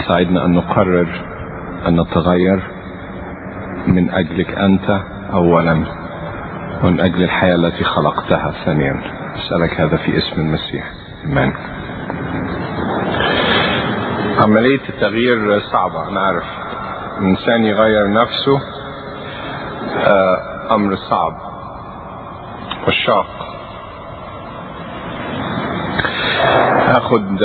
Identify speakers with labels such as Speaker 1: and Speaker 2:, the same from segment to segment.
Speaker 1: تساعدنا أن نقرر أن نتغير من أجلك أنت أولا، ومن أجل الحياة التي خلقتها ثانيا. أسألك هذا في اسم المسيح، آمين. عملية التغيير صعبة، أنا عارف. الإنسان يغير نفسه أمر صعب وشاق. هاخد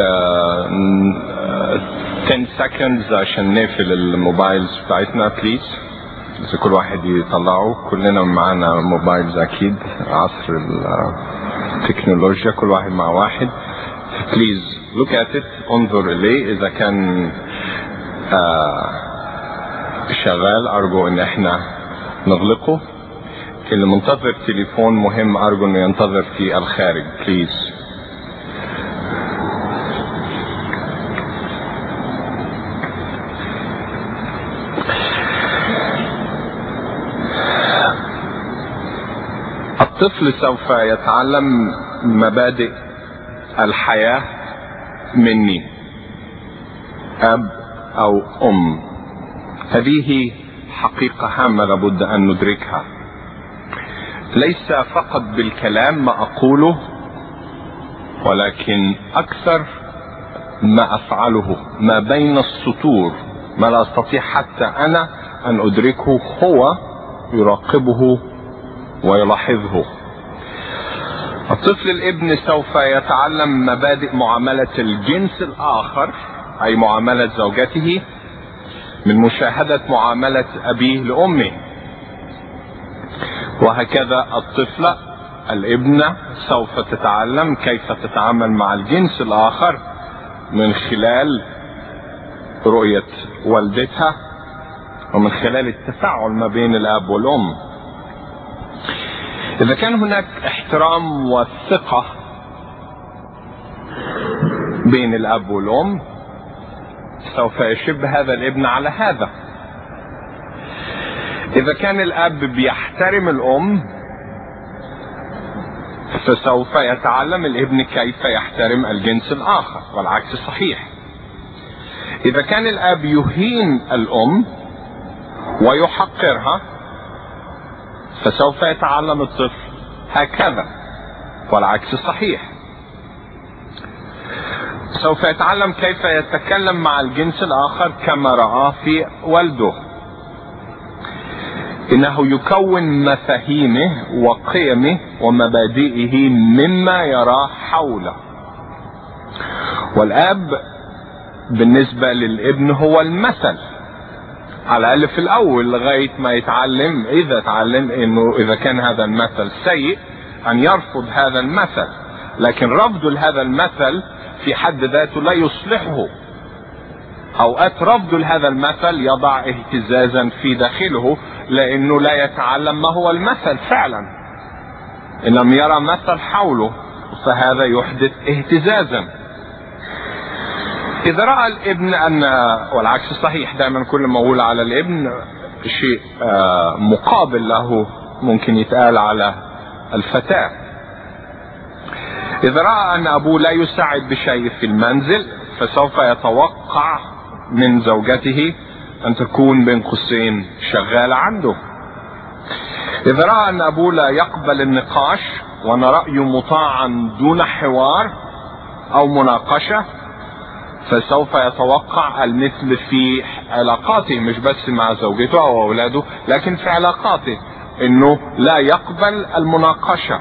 Speaker 1: 10 seconds عشان نقفل الموبايلز بتاعتنا بليز. بس كل واحد يطلعه، كلنا معانا موبايلز أكيد، عصر التكنولوجيا، كل واحد مع واحد. بليز look at it، انظر إليه. إذا كان شغال أرجو إن احنا نغلقه. اللي منتظر تليفون مهم أرجو إنه ينتظر في الخارج بليز. الطفل سوف يتعلم مبادئ الحياة مني، أب أو أم. هذه حقيقة هامة لابد أن ندركها، ليس فقط بالكلام ما أقوله، ولكن أكثر ما أفعله ما بين السطور، ما لا أستطيع حتى أنا أن أدركه، هو يراقبه ويلاحظه. الطفل الابن سوف يتعلم مبادئ معاملة الجنس الآخر، أي معاملة زوجته، من مشاهدة معاملة أبيه لأمه. وهكذا الطفلة الابنة سوف تتعلم كيف تتعامل مع الجنس الآخر من خلال رؤية والدتها، ومن خلال التفاعل ما بين الأب والأم. إذا كان هناك احترام وثقة بين الأب والأم، سوف يشب هذا الابن على هذا. إذا كان الأب بيحترم الأم، فسوف يتعلم الابن كيف يحترم الجنس الآخر، والعكس صحيح. إذا كان الأب يهين الأم ويحقرها، فسوف يتعلم الطفل هكذا، والعكس صحيح. سوف يتعلم كيف يتكلم مع الجنس الآخر كما رآه في والده. إنه يكون مفاهيمه وقيمه ومبادئه مما يراه حوله. والأب بالنسبة للابن هو المثل، على الأقل في الأول، لغاية ما يتعلم، إذا تعلم إنه إذا كان هذا المثل سيء أن يرفض هذا المثل. لكن رفض هذا المثل في حد ذاته لا يصلحه. أوقات رفض هذا المثل يضع اهتزازا في داخله، لأنه لا يتعلم ما هو المثل فعلا. إن لم يرى مثل حوله فهذا يحدث اهتزازا. إذا رأى الابن أن، والعكس صحيح، دائما كل ما أقول على الابن شيء مقابل له ممكن يتقال على الفتاة. إذا رأى أن أبوه لا يساعد بشيء في المنزل، فسوف يتوقع من زوجته أن تكون بين قوسين شغالة عنده. إذا رأى أن أبوه لا يقبل النقاش وأن رأيه مطاعا دون حوار أو مناقشة، فسوف يتوقع المثل في علاقاته، مش بس مع زوجته أو أولاده، لكن في علاقاته، إنه لا يقبل المناقشة.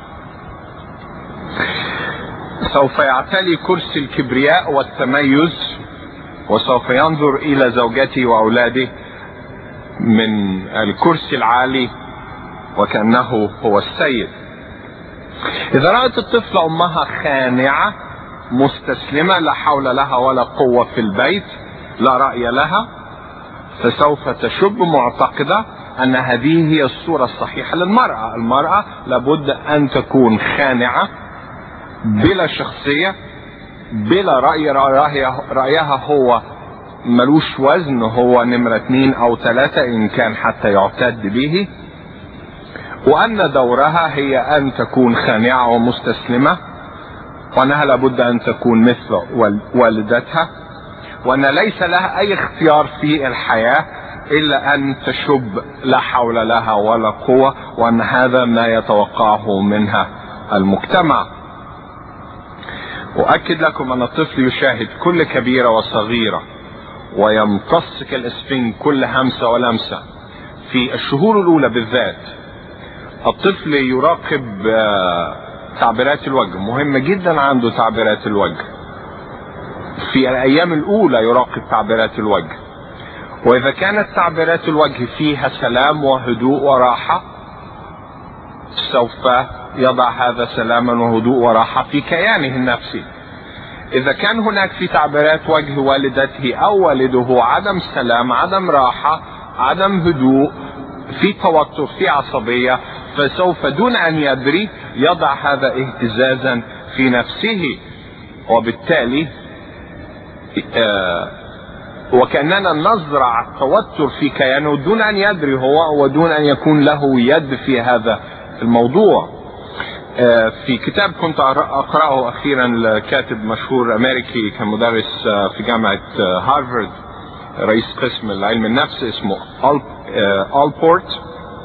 Speaker 1: سوف يعتلي كرسي الكبرياء والتميز، وسوف ينظر إلى زوجته وأولاده من الكرسي العالي وكأنه هو السيد. إذا رأت الطفل أمها خانعة مستسلمة، لا حول لها ولا قوة في البيت، لا رأي لها، فسوف تشب معتقدة أن هذه هي الصورة الصحيحة للمرأة. المرأة لابد أن تكون خانعة، بلا شخصية، بلا رأي، رأيها هو ملوش وزن، هو نمرة 2 أو 3 إن كان حتى يعتد به، وأن دورها هي أن تكون خانعة ومستسلمة، وأنها لابد أن تكون مثل والدتها، وأن ليس لها أي اختيار في الحياة إلا أن تشب لا حول لها ولا قوة، وأن هذا ما يتوقعه منها المجتمع. أؤكد لكم أن الطفل يشاهد كل كبيرة وصغيرة ويمتص كالإسفنج كل همسة ولمسة. في الشهور الأولى بالذات الطفل يراقب تعبيرات الوجه، مهمة جدا عنده تعبيرات الوجه. في الأيام الأولى يراقب تعبيرات الوجه، وإذا كانت تعبيرات الوجه فيها سلام وهدوء وراحة سوف يضع هذا سلاما وهدوء وراحة في كيانه النفسي. إذا كان هناك في تعبيرات وجه والدته أو والده عدم سلام، عدم راحة، عدم هدوء، في توتر، في عصبية، فسوف دون أن يدري يضع هذا اهتزازا في نفسه، وبالتالي وكأننا نزرع توتر في كيانه دون أن يدري هو ودون أن يكون له يد في هذا الموضوع. في كتاب كنت أقرأه أخيرا لكاتب مشهور أمريكي كان مدرس في جامعة هارفارد، رئيس قسم العلم النفس، اسمه ألبورت.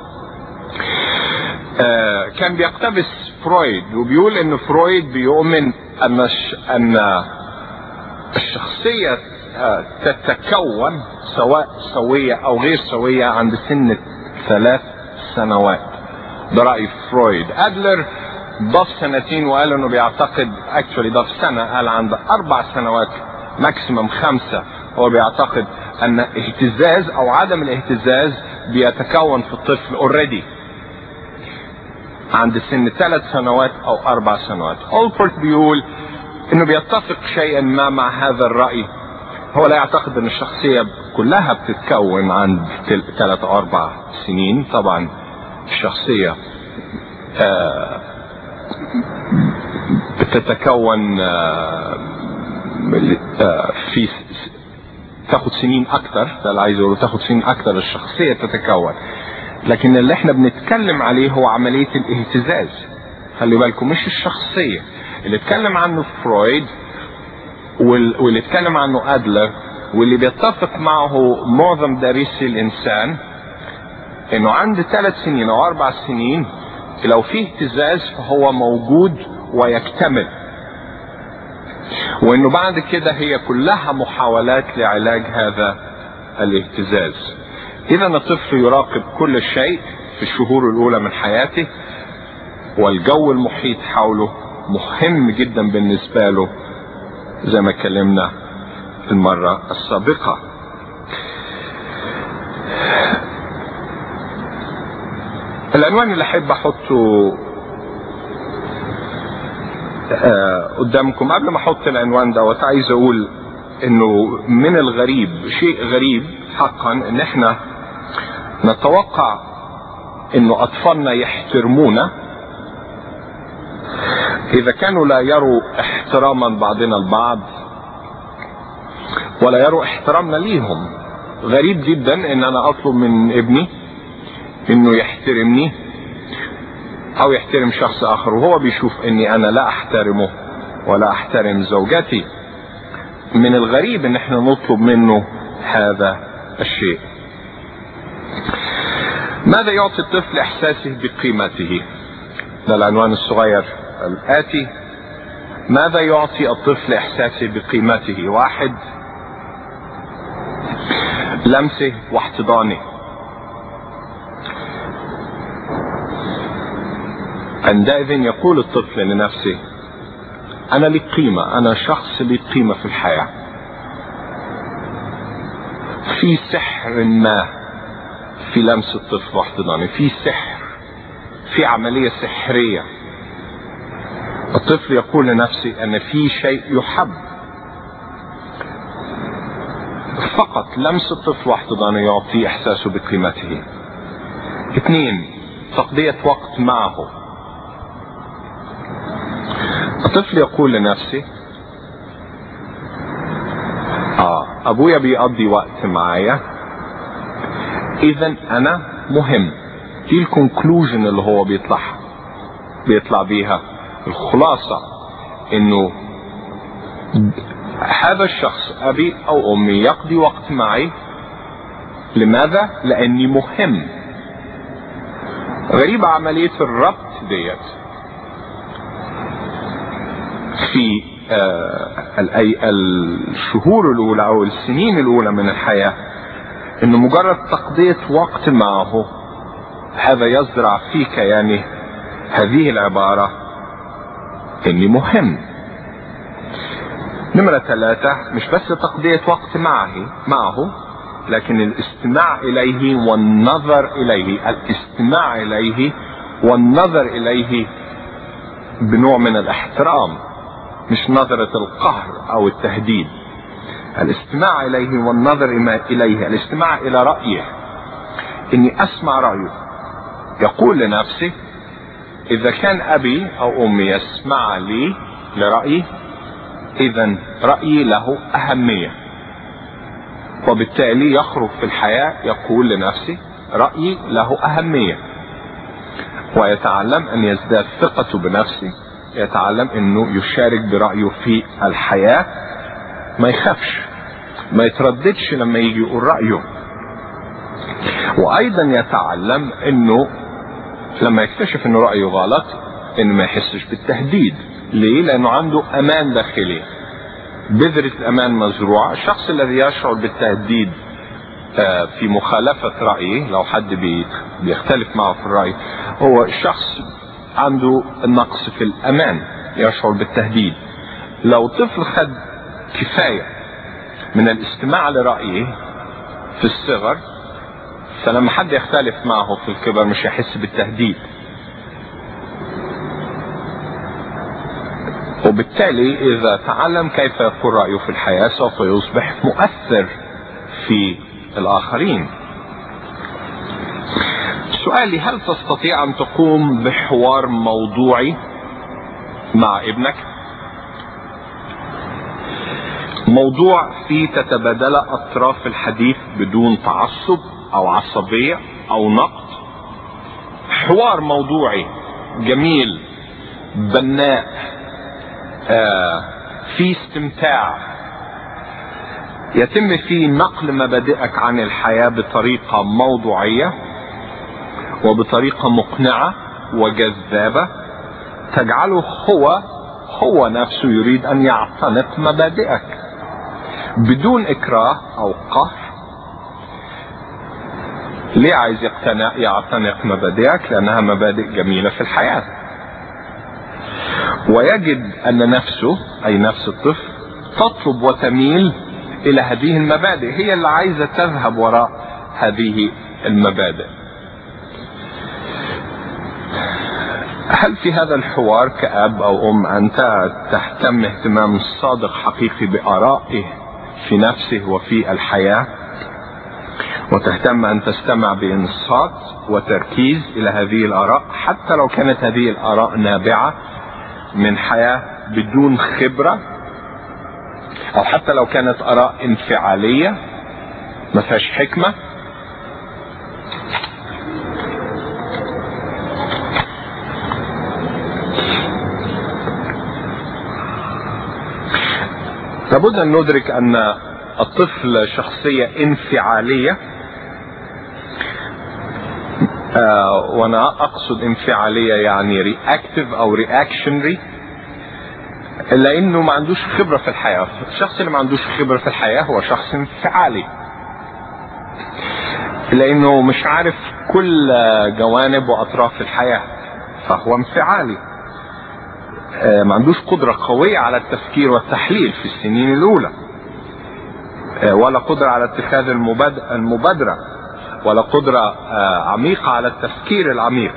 Speaker 1: كان بيقتبس فرويد، وبيقول ان فرويد بيؤمن ان الشخصية تتكون سواء سوية او غير سوية عند سن 3 سنوات. ده رأي فرويد. أدلر ضاف 2 سنين وقال انه بيعتقد ضاف 1 سنة، قال عند 4 سنوات ماكسيمم 5 هو بيعتقد ان اهتزاز او عدم الاهتزاز بيتكون في الطفل اوريدي عند سن 3 سنوات او 4 سنوات. ألبورت بيقول انه بيتفق شيئا ما مع هذا الرأي. هو لا يعتقد ان الشخصية كلها بتتكون عند 3 أو 4 سنين. طبعا الشخصية بتتكون في تاخد سنين اكتر، ده اللي عايز اقوله، تاخد سنين اكتر الشخصية تتكون. لكن اللي احنا بنتكلم عليه هو عملية الاهتزاز. خلي بالكم، مش الشخصية. اللي اتكلم عنه فرويد واللي اتكلم عنه أدلر واللي بيتفق معه معظم دارسي الإنسان انه عند 3 سنين او 4 سنين لو فيه اهتزاز فهو موجود ويكتمل، وانه بعد كده هي كلها محاولات لعلاج هذا الاهتزاز. اذا الطفل يراقب كل شيء في الشهور الاولى من حياته، والجو المحيط حوله مهم جدا بالنسبة له زي ما اتكلمنا المرة السابقة. العنوان اللي احب احطه قدامكم قبل ما احط العنوان دوت، عايز اقول انه من الغريب، شيء غريب حقا، ان احنا نتوقع انه اطفالنا يحترمونا اذا كانوا لا يروا احتراما بعضنا البعض ولا يروا احترامنا ليهم. غريب جدا ان انا اطلب من ابني انه يحترمني او يحترم شخص اخر وهو بيشوف اني انا لا احترمه ولا احترم زوجتي. من الغريب ان احنا نطلب منه هذا الشيء. ماذا يعطي الطفل احساسه بقيمته؟ ده العنوان الصغير الآتي. ماذا يعطي الطفل احساسه بقيمته؟ 1. لمسه واحتضانه. عندئذ يقول الطفل لنفسه انا لي قيمة، انا شخص لي قيمة في الحياة. في سحر ما في لمس الطفل واحتضانه، في سحر، في عملية سحرية. الطفل يقول لنفسه ان في شيء يحب. فقط لمس الطفل واحتضانه يعطيه احساسه بقيمته. 2. تقضية وقت معه. الطفل يقول لنفسه ابويا بيقضي وقت معايا، اذا انا مهم. دي الكونكلوجن اللي هو بيطلع بيها، الخلاصة انه هذا الشخص أبي أو أمي يقضي وقت معي. لماذا؟ لأني مهم. غريبة عملية الربط ديت في الشهور الأولى أو السنين الأولى من الحياة، إنه مجرد تقضية وقت معه هذا يزرع فيك يعني هذه العبارة إني مهم. نمرة 3، مش بس تقضية وقت معه لكن الاستماع إليه والنظر إليه. الاستماع إليه والنظر إليه بنوع من الاحترام، مش نظرة القهر أو التهديد. الاستماع إليه والنظر إليه، الاستماع إلى رأيه، إني أسمع رأيه. يقول لنفسه إذا كان أبي أو أمي يسمع لي لرأيي، إذا رأيي له أهمية، وبالتالي يخرج في الحياة يقول لنفسه رأيي له أهمية، ويتعلم أن يزداد ثقته بنفسه، يتعلم أنه يشارك برأيه في الحياة، ما يخافش، ما يترددش لما يجي يقول رأيه. وأيضا يتعلم أنه لما يكتشف أنه رأيه غلط أنه ما يحسش بالتهديد. ليه؟ لأنه عنده أمان داخلي، بذرة الأمان مزروعة. الشخص الذي يشعر بالتهديد في مخالفة رأيه، لو حد بيختلف معه في الرأي، هو الشخص عنده النقص في الأمان، يشعر بالتهديد. لو طفل خد كفاية من الاستماع لرأيه في الصغر، فلما حد يختلف معه في الكبر مش يحس بالتهديد، وبالتالي إذا تعلم كيف يقول رأيه في الحياة سوف يصبح مؤثر في الآخرين. سؤالي: هل تستطيع أن تقوم بحوار موضوعي مع ابنك؟ موضوع فيه تتبادل أطراف الحديث بدون تعصب أو عصبية أو نقد. حوار موضوعي جميل بناء في استمتاع، يتم فيه نقل مبادئك عن الحياة بطريقة موضوعية وبطريقة مقنعة وجذابة، تجعله هو نفسه يريد أن يعتنق مبادئك بدون إكراه أو قهر. ليه عايز يعتنق مبادئك؟ لأنها مبادئ جميلة في الحياة، ويجد أن نفسه أي نفس الطفل تطلب وتميل إلى هذه المبادئ، هي اللي عايزة تذهب وراء هذه المبادئ. هل في هذا الحوار كأب أو أم أنت تهتم اهتمام صادق حقيقي بآرائه في نفسه وفي الحياة، وتهتم أن تستمع بإنصات وتركيز إلى هذه الآراء، حتى لو كانت هذه الآراء نابعة من حياة بدون خبرة، أو حتى لو كانت آراء انفعالية ما فيهاش حكمة؟ لابد أن ندرك أن الطفل شخصية انفعالية، وانا اقصد انفعالية يعني رياكتيف او رياكشنري، لانه ما عندوش خبرة في الحياة. الشخص اللي ما عندوش خبرة في الحياة هو شخص انفعالي، لانه مش عارف كل جوانب واطراف الحياة، فهو انفعالي. ما عندوش قدرة قوية على التفكير والتحليل في السنين الاولى، ولا قدرة على اتخاذ المبادرة، ولا قدرة عميقة على التفكير العميق،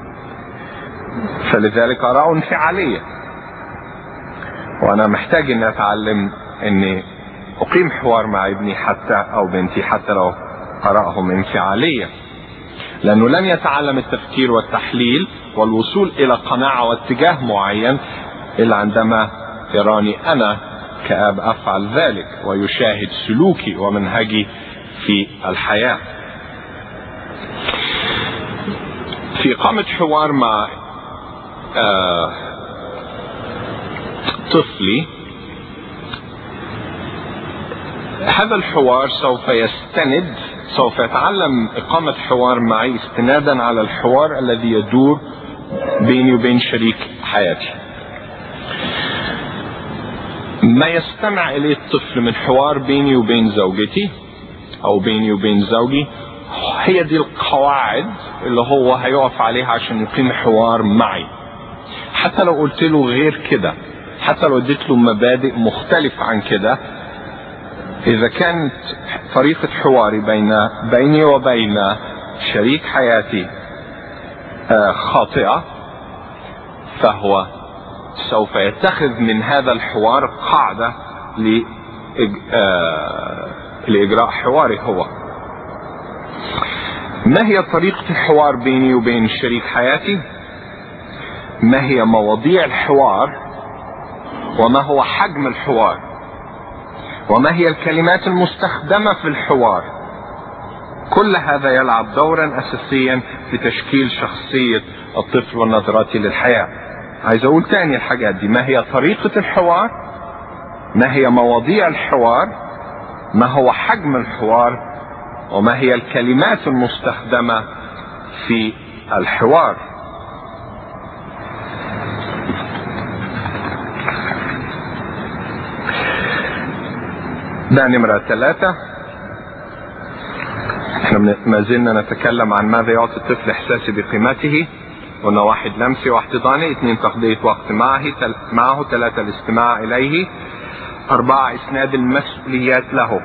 Speaker 1: فلذلك آراء انفعالية. وأنا محتاج أن أتعلم أني أقيم حوار مع ابني حتى أو بنتي حتى لو آراءهم انفعالية، لأنه لن يتعلم التفكير والتحليل والوصول إلى قناعة واتجاه معين إلا عندما يراني أنا كأب أفعل ذلك ويشاهد سلوكي ومنهجي في الحياة. في إقامة حوار مع طفلي هذا الحوار سوف يتعلم إقامة حوار معي استنادا على الحوار الذي يدور بيني وبين شريك حياتي. ما يستمع إليه الطفل من حوار بيني وبين زوجتي أو بيني وبين زوجي هي دي القواعد اللي هو هيقف عليها عشان يقيم حوار معي. حتى لو قلت له غير كده، حتى لو اديت له مبادئ مختلفة عن كده، إذا كانت طريقة حواري بيني وبين شريك حياتي خاطئة، فهو سوف يتخذ من هذا الحوار قاعدة لإجراء حواري هو. ما هي طريقة الحوار بيني وبين شريك حياتي؟ ما هي مواضيع الحوار؟ وما هو حجم الحوار؟ وما هي الكلمات المستخدمة في الحوار؟ كل هذا يلعب دورا أساسيا في تشكيل شخصية الطفل ونظرته للحياة. عايز أقول تاني الحاجات دي: ما هي طريقة الحوار؟ ما هي مواضيع الحوار؟ ما هو حجم الحوار؟ وما هي الكلمات المستخدمة في الحوار؟ ده نمرة 3. احنا ما زلنا نتكلم عن ماذا يعطي الطفل احساسي بقيمته. قلنا 1 لمسه واحتضانه، 2 تقضية وقت معه، 3 الاستماع اليه، 4 اسناد المسؤوليات له.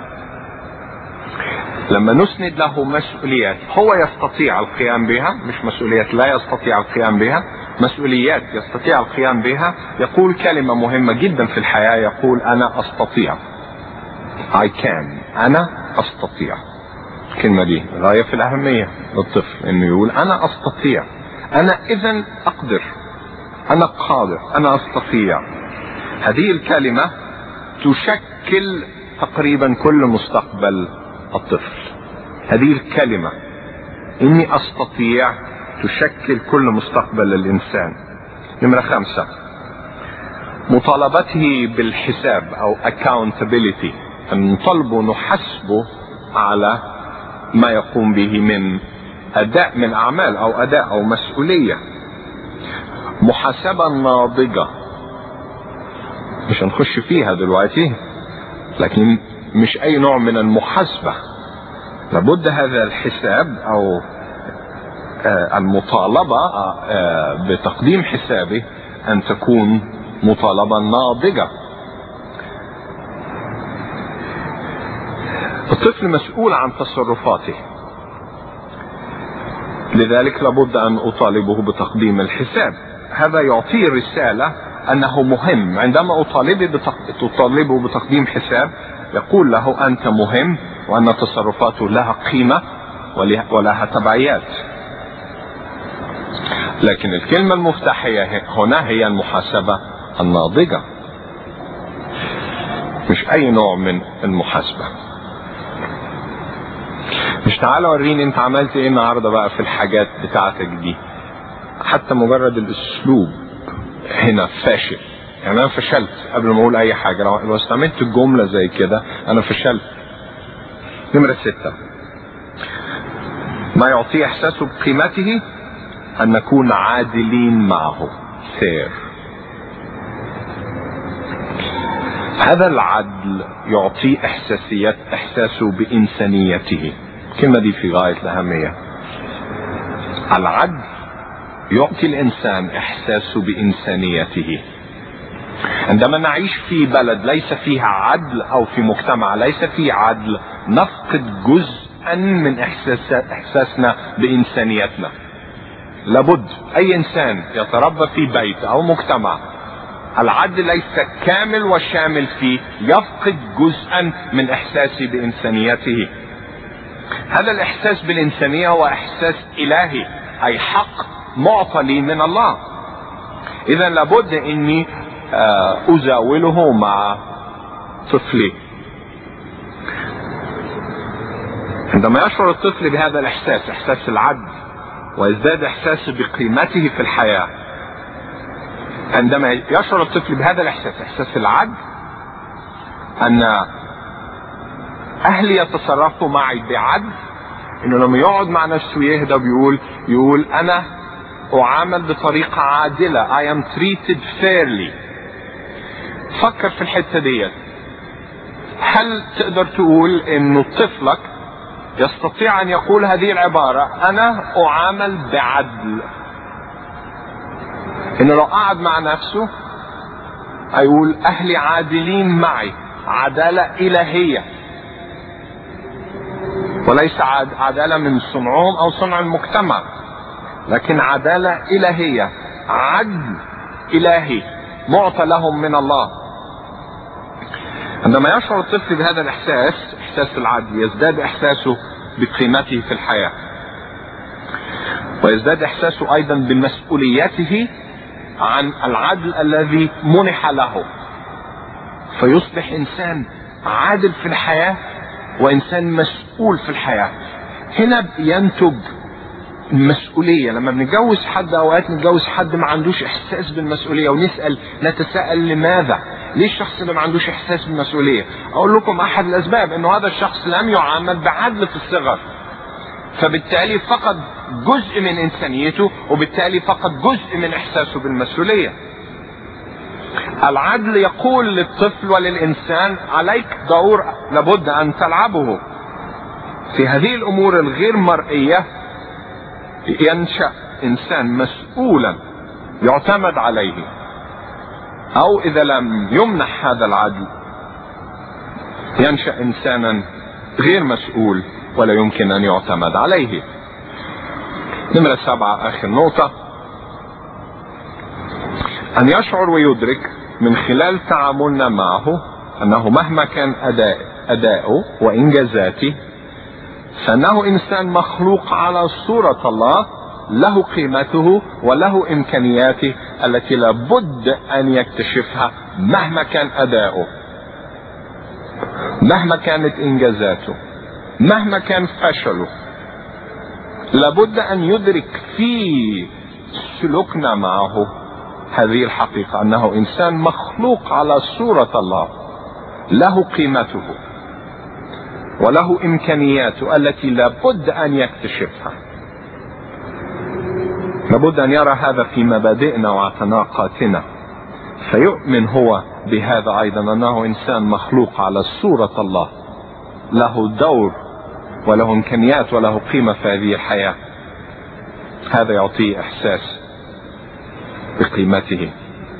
Speaker 1: لما نسند له مسؤوليات هو يستطيع القيام بها، مش مسؤوليات لا يستطيع القيام بها، مسؤوليات يستطيع القيام بها. يقول كلمة مهمة جدا في الحياة، يقول أنا أستطيع. I can. أنا أستطيع. الكلمة دي غاية في الأهمية للطفل، إنه يقول أنا أستطيع، أنا إذن أقدر، أنا قادر، أنا أستطيع. هذه الكلمة تشكل تقريبا كل مستقبل الطفل. هذه الكلمة إني أستطيع تشكل كل مستقبل الإنسان. نمرة 5: مطالبته بالحساب أو accountability، أن نطالبه نحاسبه على ما يقوم به من أداء من أعمال أو أداء أو مسؤولية. محاسبة ناضجة مش هنخش فيها دلوقتي، لكن مش أي نوع من المحاسبة. لابد هذا الحساب أو المطالبة بتقديم حسابه أن تكون مطالبة ناضجة. الطفل مسؤول عن تصرفاته، لذلك لابد أن أطالبه بتقديم الحساب. هذا يعطيه رسالة أنه مهم. عندما أطالبه بتقديم حساب يقول له أنت مهم، وأن تصرفاته لها قيمة ولها تبعيات. لكن الكلمة المفتاحية هنا هي المحاسبة الناضجة، مش أي نوع من المحاسبة. مش تعالى وريني انت عملت ايه النهارده بقى في الحاجات بتاعتك دي. حتى مجرد الاسلوب هنا فاشل. يعني انا فشلت قبل ما اقول اي حاجة. لو استعملت الجملة زي كده انا فشلت. نمرة 6: ما يعطيه احساسه بقيمته ان نكون عادلين معه. fair. هذا العدل يعطيه احساسه بانسانيته. الكلمة دي في غاية الأهمية. العدل يعطي الإنسان إحساسه بإنسانيته. عندما نعيش في بلد ليس فيها عدل أو في مجتمع ليس فيه عدل، نفقد جزءا من إحساسنا بإنسانيتنا. لابد أي إنسان يتربى في بيت أو مجتمع العدل ليس كامل وشامل فيه، يفقد جزءا من إحساسه بإنسانيته. هذا الإحساس بالإنسانية هو إحساس إلهي، أي حق معطى لي من الله. إذا لابد إني أزاوله مع طفلي. عندما يشعر الطفل بهذا الإحساس، إحساس العدل، ويزداد إحساسه بقيمته في الحياة، عندما يشعر الطفل بهذا الإحساس، إحساس العدل، أن اهلي يتصرفوا معي بعدل، انه لما يقعد مع نفسه يهدى يقول انا اعامل بطريقة عادلة. I am treated fairly. فكر في الحتة ديت. هل تقدر تقول انه طفلك يستطيع ان يقول هذه العبارة: انا اعامل بعدل؟ انه لو قعد مع نفسه هيقول اهلي عادلين معي، عدالة الهية، وليس عدالة من صنعهم او صنع المجتمع، لكن عدالة الهية، عدل الهي معطى لهم من الله. عندما يشعر الطفل بهذا الاحساس، احساس العدل، يزداد احساسه بقيمته في الحياة، ويزداد احساسه ايضا بمسؤوليته عن العدل الذي منح له، فيصبح انسان عادل في الحياة وانسان مسؤول في الحياة. هنا ينتج المسؤولية. لما بنتجوز حد، اوقات نتجوز حد ما عندوش احساس بالمسؤولية، نتساءل لماذا؟ ليه الشخص اللي ما عندوش احساس بالمسؤولية؟ اقول لكم احد الاسباب: انه هذا الشخص لم يعامل بعدل في الصغر، فبالتالي فقد جزء من انسانيته، وبالتالي فقد جزء من احساسه بالمسؤولية. العدل يقول للطفل وللانسان: عليك دور لابد ان تلعبه في هذه الامور الغير مرئية. ينشأ انسان مسؤولا يعتمد عليه، او اذا لم يمنح هذا العدل ينشأ انسانا غير مسؤول ولا يمكن ان يعتمد عليه. نمرة 7، اخر نقطة: ان يشعر ويدرك من خلال تعاملنا معه انه مهما كان اداؤه وانجازاته، فانه انسان مخلوق على صورة الله، له قيمته وله امكانياته التي لابد ان يكتشفها مهما كان اداؤه، مهما كانت انجازاته، مهما كان فشله. لابد ان يدرك في سلوكنا معه هذه الحقيقة، انه انسان مخلوق على صورة الله، له قيمته وله امكانياته التي لابد ان يكتشفها. لابد ان يرى هذا في مبادئنا واعتناقاتنا، فيؤمن هو بهذا ايضا، انه انسان مخلوق على صورة الله، له دور وله امكانيات وله قيمة في هذه الحياة. هذا يعطيه احساس بقيمته.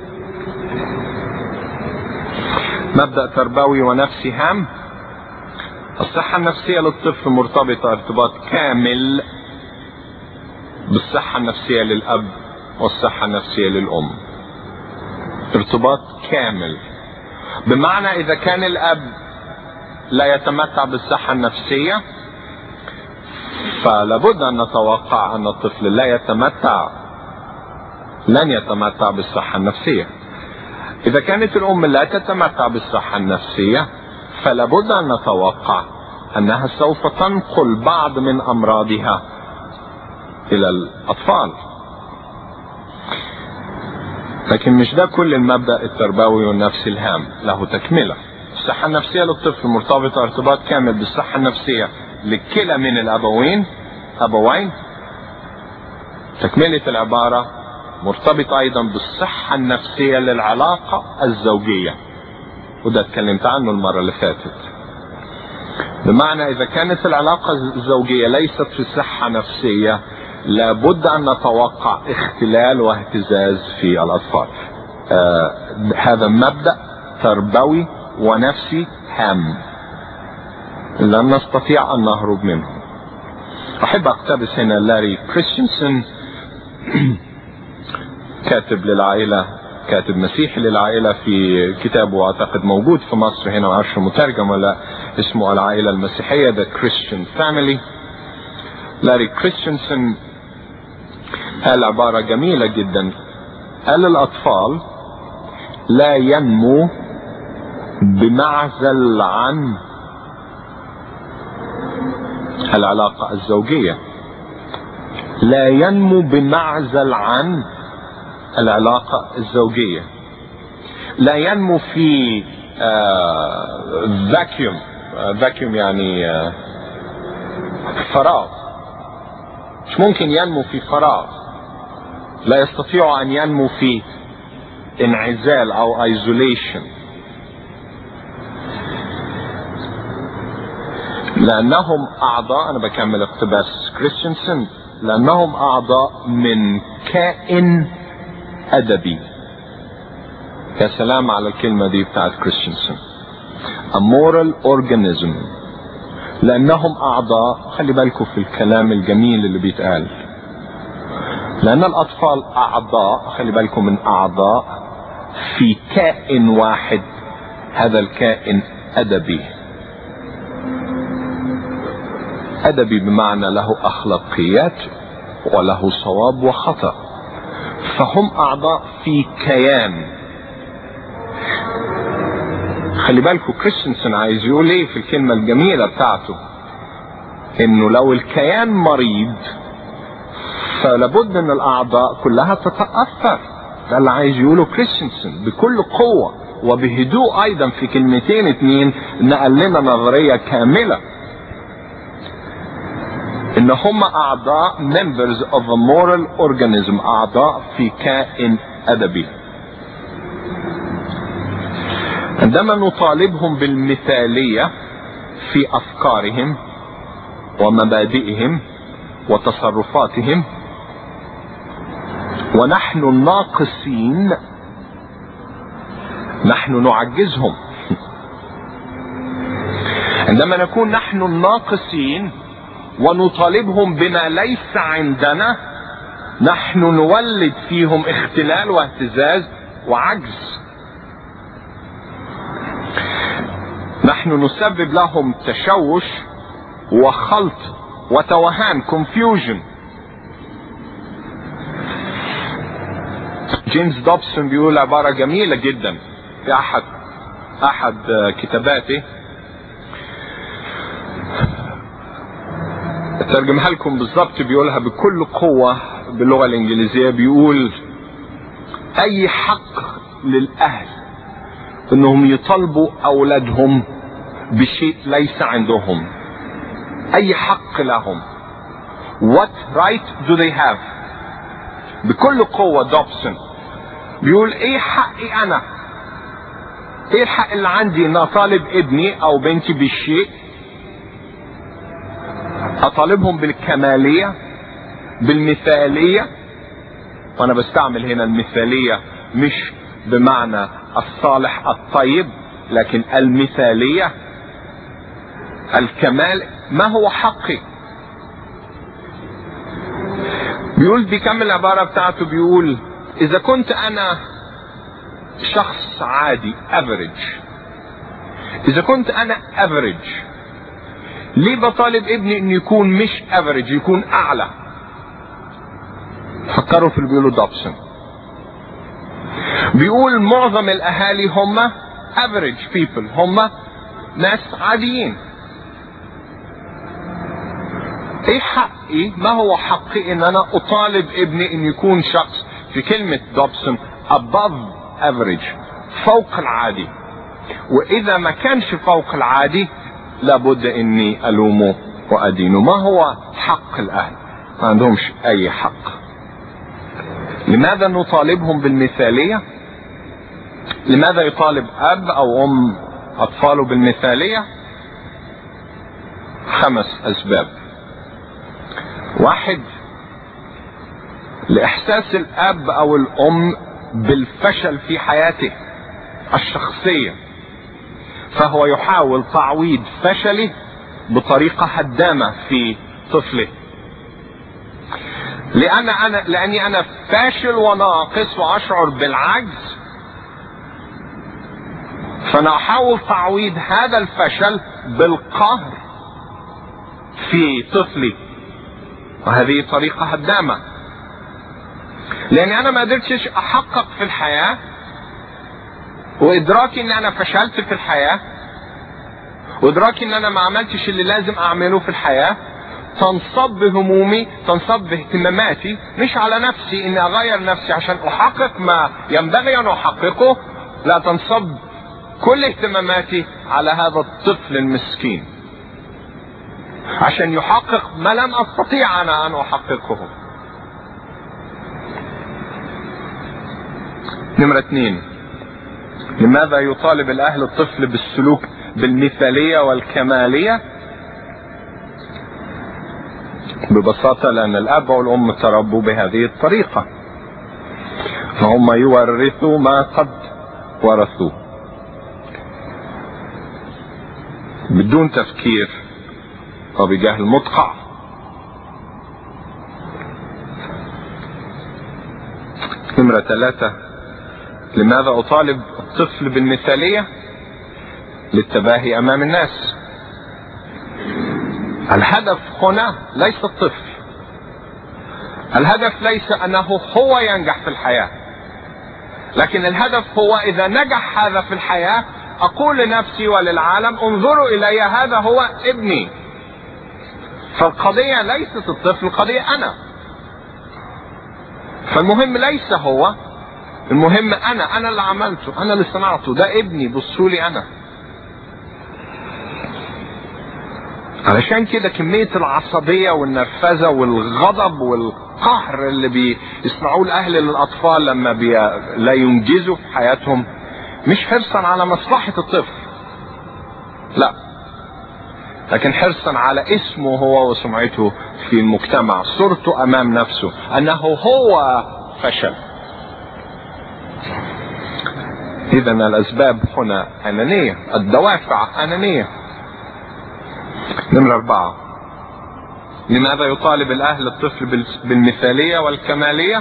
Speaker 1: مبدأ تربوي ونفسي هام: الصحة النفسية للطفل مرتبطة ارتباط كامل بالصحة النفسية للأب والصحة النفسية للأم. ارتباط كامل، بمعنى إذا كان الأب لا يتمتع بالصحة النفسية، فلابد أن نتوقع أن الطفل لن يتمتع بالصحة النفسية. إذا كانت الأم لا تتمتع بالصحة النفسية، فلابد أن نتوقع أنها سوف تنقل بعض من أمراضها إلى الأطفال. لكن مش ده كل المبدأ التربوي والنفسي الهام، له تكملة. الصحة النفسية للطفل مرتبطة ارتباط كامل بالصحة النفسية لكلا من الأبوين. تكملة العبارة: مرتبطة أيضا بالصحة النفسية للعلاقة الزوجية، وده اتكلمت عنه المرة اللي فاتت. بمعنى إذا كانت العلاقة الزوجية ليست في صحة نفسية، لابد أن نتوقع اختلال واهتزاز في الأطفال. هذا مبدأ تربوي ونفسي هام لن نستطيع أن نهرب منه. أحب أقتبس هنا لاري كريستنسن، كاتب للعائلة، كاتب مسيحي للعائلة، في كتابه أعتقد موجود في مصر هنا، ما أعرفش مترجم ولا، اسمه العائلة المسيحية The Christian Family. لاري كريستنسن قال عبارة جميلة جدا، قال: الأطفال لا ينمو بمعزل عن العلاقة الزوجية، لا ينمو بمعزل عن العلاقة الزوجية، لا ينمو في فاكيوم فاكيوم يعني فراغ، مش ممكن ينمو في فراغ، لا يستطيع ان ينمو في انعزال او ايزوليشن، لانهم اعضاء، انا بكمل اقتباس كريستيانسن، لانهم اعضاء من كائن ادبي. يا سلام على الكلمة دي بتاعت كريستيانسن، a moral organism، لانهم اعضاء. خلي بالكم في الكلام الجميل اللي بيتقال، لان الاطفال اعضاء، خلي بالكم من اعضاء في كائن واحد، هذا الكائن ادبي. ادبي بمعنى له اخلاقيات وله صواب وخطأ، فهم اعضاء في كيان. خلي بالكم كريستيانسن عايز يقول ايه في الكلمة الجميلة بتاعته، انه لو الكيان مريض فلابد ان الاعضاء كلها تتأثر. ده اللي عايز يقوله كريستيانسن بكل قوة وبهدوء، ايضا في كلمتين اتنين نقل لنا نظرية كاملة، ان هم اعضاء members of a moral organism، اعضاء في كائن ادبي. عندما نطالبهم بالمثالية في افكارهم ومبادئهم وتصرفاتهم، ونحن الناقصين نحن نعجزهم. عندما نكون نحن الناقصين ونطالبهم بما ليس عندنا، نحن نولد فيهم اختلال واهتزاز وعجز. نحن نسبب لهم تشوش وخلط وتوهان، confusion. جيمس دوبسون بيقول عبارة جميلة جدا في احد كتاباته، اترجمها لكم بالضبط، بيقولها بكل قوة باللغة الانجليزية. بيقول اي حق للاهل انهم يطالبوا اولادهم بشيء ليس عندهم، اي حق لهم. what right do they have؟ بكل قوة دوبسون بيقول ايه حقي انا، ايه الحق اللي عندي ان اطالب ابني او بنتي بالشيء، اطالبهم بالكمالية بالمثالية. وانا بستعمل هنا المثالية مش بمعنى الصالح الطيب، لكن المثالية الكمال. ما هو حقي؟ بيقول، بيكمل العبارة بتاعته بيقول اذا كنت انا شخص عادي average، اذا كنت انا average، ليه بطالب ابني انه يكون مش average، يكون اعلى؟ فكروا في اللي بيقوله دوبسون. بيقول معظم الاهالي هم average people، هم ناس عاديين. ايه حقي؟ ما هو حقي ان انا اطالب ابني ان يكون شخص، في كلمة دوبسون above average، فوق العادي؟ واذا ما كانش فوق العادي لابد اني الومه وادينه. ما هو حق الاهل؟ ما عندهمش اي حق. لماذا نطالبهم بالمثالية؟ لماذا يطالب اب او ام اطفاله بالمثالية؟ 5 اسباب. 1، لاحساس الاب او الام بالفشل في حياته الشخصية، فهو يحاول تعويض فشله بطريقة هدامة في طفله. لاني انا فاشل وناقص واشعر بالعجز، فانا احاول تعويض هذا الفشل بالقهر في طفلي، وهذه طريقة هدامة. لاني انا ما قدرتش احقق في الحياة، وادراكي ان انا فشلت في الحياة، وادراكي ان انا ما عملتش اللي لازم اعمله في الحياة، تنصب همومي، تنصب اهتماماتي مش على نفسي اني اغير نفسي عشان احقق ما ينبغي ان احققه، لا، تنصب كل اهتماماتي على هذا الطفل المسكين عشان يحقق ما لم استطيع انا ان احققه. نمرة 2، لماذا يطالب الاهل الطفل بالسلوك بالمثالية والكمالية؟ ببساطة لان الاب والام تربوا بهذه الطريقة، فهم يورثوا ما قد ورثوه بدون تفكير وبجهل مدقع. نمرة 3، لماذا أطالب الطفل بالمثالية؟ للتباهي أمام الناس. الهدف هنا ليس الطفل، الهدف ليس أنه هو ينجح في الحياة، لكن الهدف هو إذا نجح هذا في الحياة أقول لنفسي وللعالم انظروا إلي، هذا هو ابني. فالقضية ليست الطفل، القضية أنا. فالمهم ليس هو، المهم أنا اللي عملته، أنا اللي صنعته، ده ابني، بصوا لي أنا. علشان كده كمية العصبية والنرفزة والغضب والقهر اللي بيصنعوه الأهل للأطفال لما لا ينجزوا في حياتهم مش حرصا على مصلحة الطفل، لا، لكن حرصا على اسمه هو وسمعته في المجتمع، صورته أمام نفسه أنه هو فشل. إذا الأسباب هنا أنانية، الدوافع أنانية. نمرة 4، لماذا يطالب الأهل الطفل بالمثالية والكمالية؟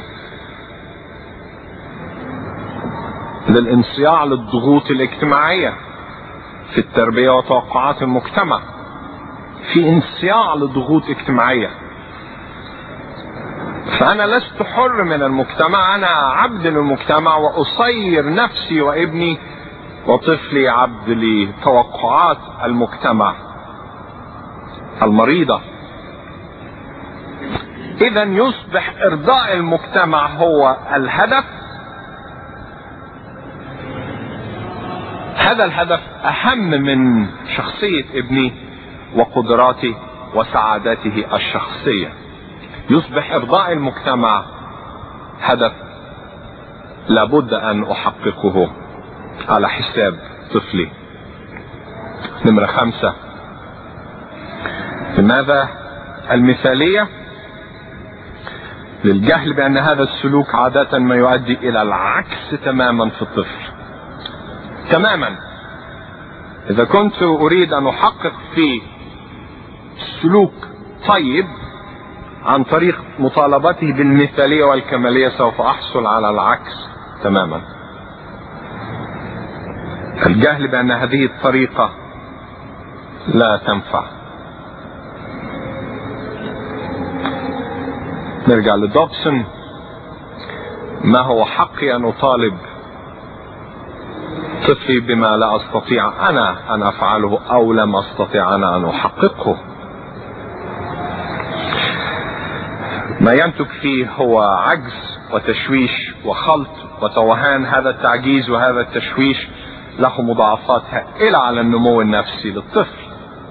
Speaker 1: للانصياع للضغوط الاجتماعية في التربية وتوقعات المجتمع. في انصياع لضغوط اجتماعية، فأنا لست حر من المجتمع، أنا عبد للمجتمع، وأصير نفسي وابني وطفلي عبد لتوقعات المجتمع المريضة. إذا يصبح إرضاء المجتمع هو الهدف. هذا الهدف أهم من شخصية ابني وقدراته وسعادته الشخصية. يصبح إرضاء المجتمع هدف لابد أن أحققه على حساب طفلي. نمرة 5، لماذا المثالية؟ للجهل بأن هذا السلوك عادة ما يؤدي إلى العكس تماما في الطفل. تماما. إذا كنت أريد أن أحقق في سلوك طيب عن طريق مطالبته بالمثالية والكمالية سوف أحصل على العكس تماما. الجهل بأن هذه الطريقة لا تنفع. نرجع لدوبسون. ما هو حقي أن أطالب طفلي بما لا أستطيع أنا أن أفعله أو لم أستطيع أنا أن أحققه؟ ما ينتج فيه هو عجز وتشويش وخلط وتوهان. هذا التعجيز وهذا التشويش له مضاعفات هائلة على النمو النفسي للطفل،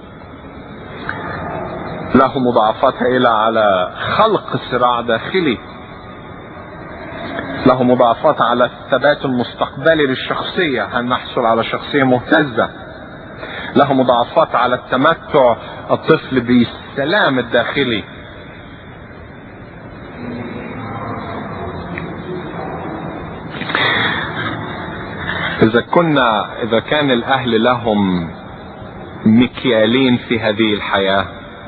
Speaker 1: له مضاعفات هائلة على خلق صراع داخلي، له مضاعفات على الثبات المستقبلي للشخصية، هل نحصل على شخصية مهتزة، له مضاعفات على التمتع الطفل بالسلام الداخلي. إذا كان الأهل لهم مكيالين في هذه الحياة،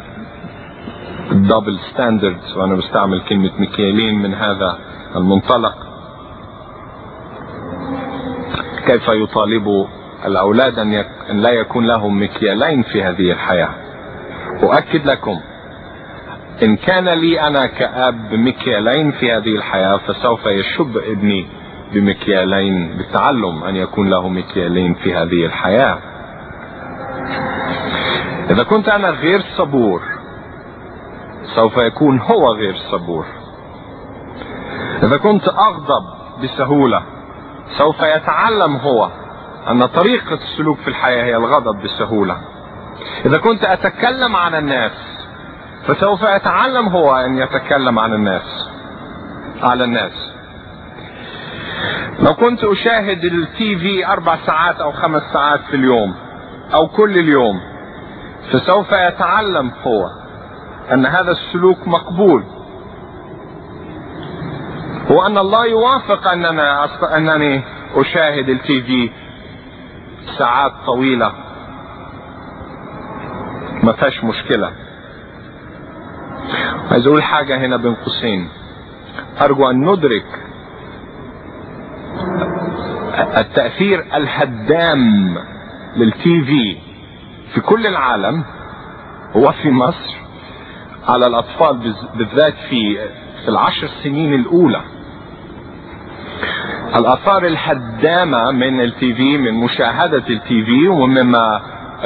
Speaker 1: الدبل ستاندردز، وأنا بستعمل كلمة مكيالين من هذا المنطلق، كيف يطالب الأولاد أن لا يكون لهم مكيالين في هذه الحياة؟ أؤكد لكم إن كان لي أنا كأب مكيالين في هذه الحياة فسوف يشب ابني بمكيالين بالتعلم أن يكون له مكيالين في هذه الحياة. إذا كنت أنا غير صبور سوف يكون هو غير صبور. إذا كنت أغضب بسهولة سوف يتعلم هو أن طريقة السلوك في الحياة هي الغضب بسهولة. إذا كنت أتكلم عن الناس فسوف يتعلم هو أن يتكلم عن الناس على الناس. لو كنت أشاهد التي في 4 ساعات أو 5 ساعات في اليوم أو كل اليوم فسوف يتعلم هو أن هذا السلوك مقبول، وأن الله يوافق أنني أشاهد التي في ساعات طويلة، ما فيش مشكلة. عايز أقول حاجة هنا بين قوسين، أرجو أن ندرك التأثير الهدام للتي في كل العالم وفي مصر على الأطفال بالذات في 10 سنين الأولى. الآثار الهدامة من التي في، من مشاهدة التي في ومما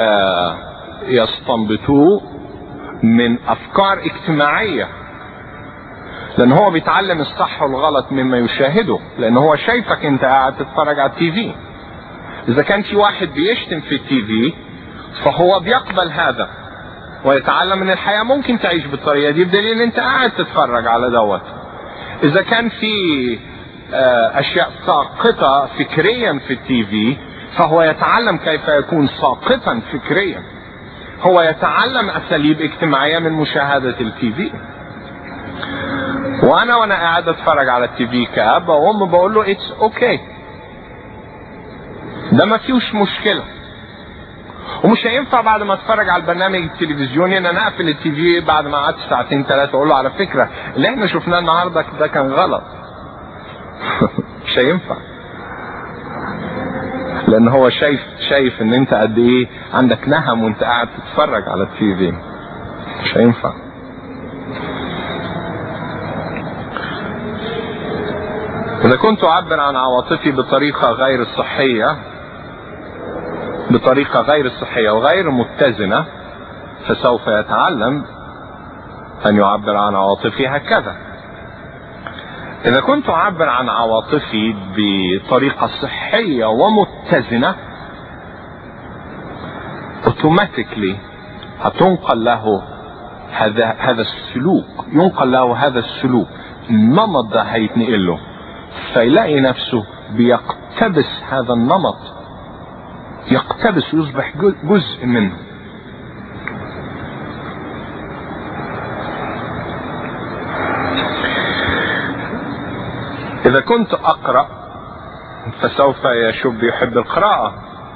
Speaker 1: يستنبطوه من أفكار اجتماعية، لأن هو بيتعلم الصح والغلط مما يشاهده، لأن هو شايفك أنت قاعد تتفرج على التي في. إذا كان في واحد بيشتم في التي في فهو بيقبل هذا ويتعلم ان الحياة ممكن تعيش بالطريقة دي بدليل انت قاعد تتفرج على دوت. اذا كان في اشياء ساقطة فكريا في التي في فهو يتعلم كيف يكون ساقطا فكريا. هو يتعلم اساليب اجتماعية من مشاهدة التي في. وانا قاعد اتفرج على التي في كأب وام بقول له اتس اوكي، ده ما فيهوش مشكلة. ومش هينفع بعد ما اتفرج على البرنامج التلفزيوني ان انا اقفل التي في بعد ما قعدت 2 3 اقول له على فكرة اللي احنا شفناه النهاردة ده كان غلط. مش هينفع، لان هو شايف ان انت قد ايه عندك نهم وانت قاعد تتفرج على التي في. مش هينفع. اذا كنت اعبر عن عواطفي بطريقة غير صحية وغير متزنة فسوف يتعلم أن يعبر عن عواطفي هكذا. إذا كنت أعبر عن عواطفي بطريقة صحية ومتزنة اوتوماتيكلي هتنقل له هذا السلوك، النمط ده هيتنقل له، فيلاقي نفسه بيقتبس هذا النمط، يقتبس ويصبح جزء منه. إذا كنت أقرأ فسوف يحب القراءة.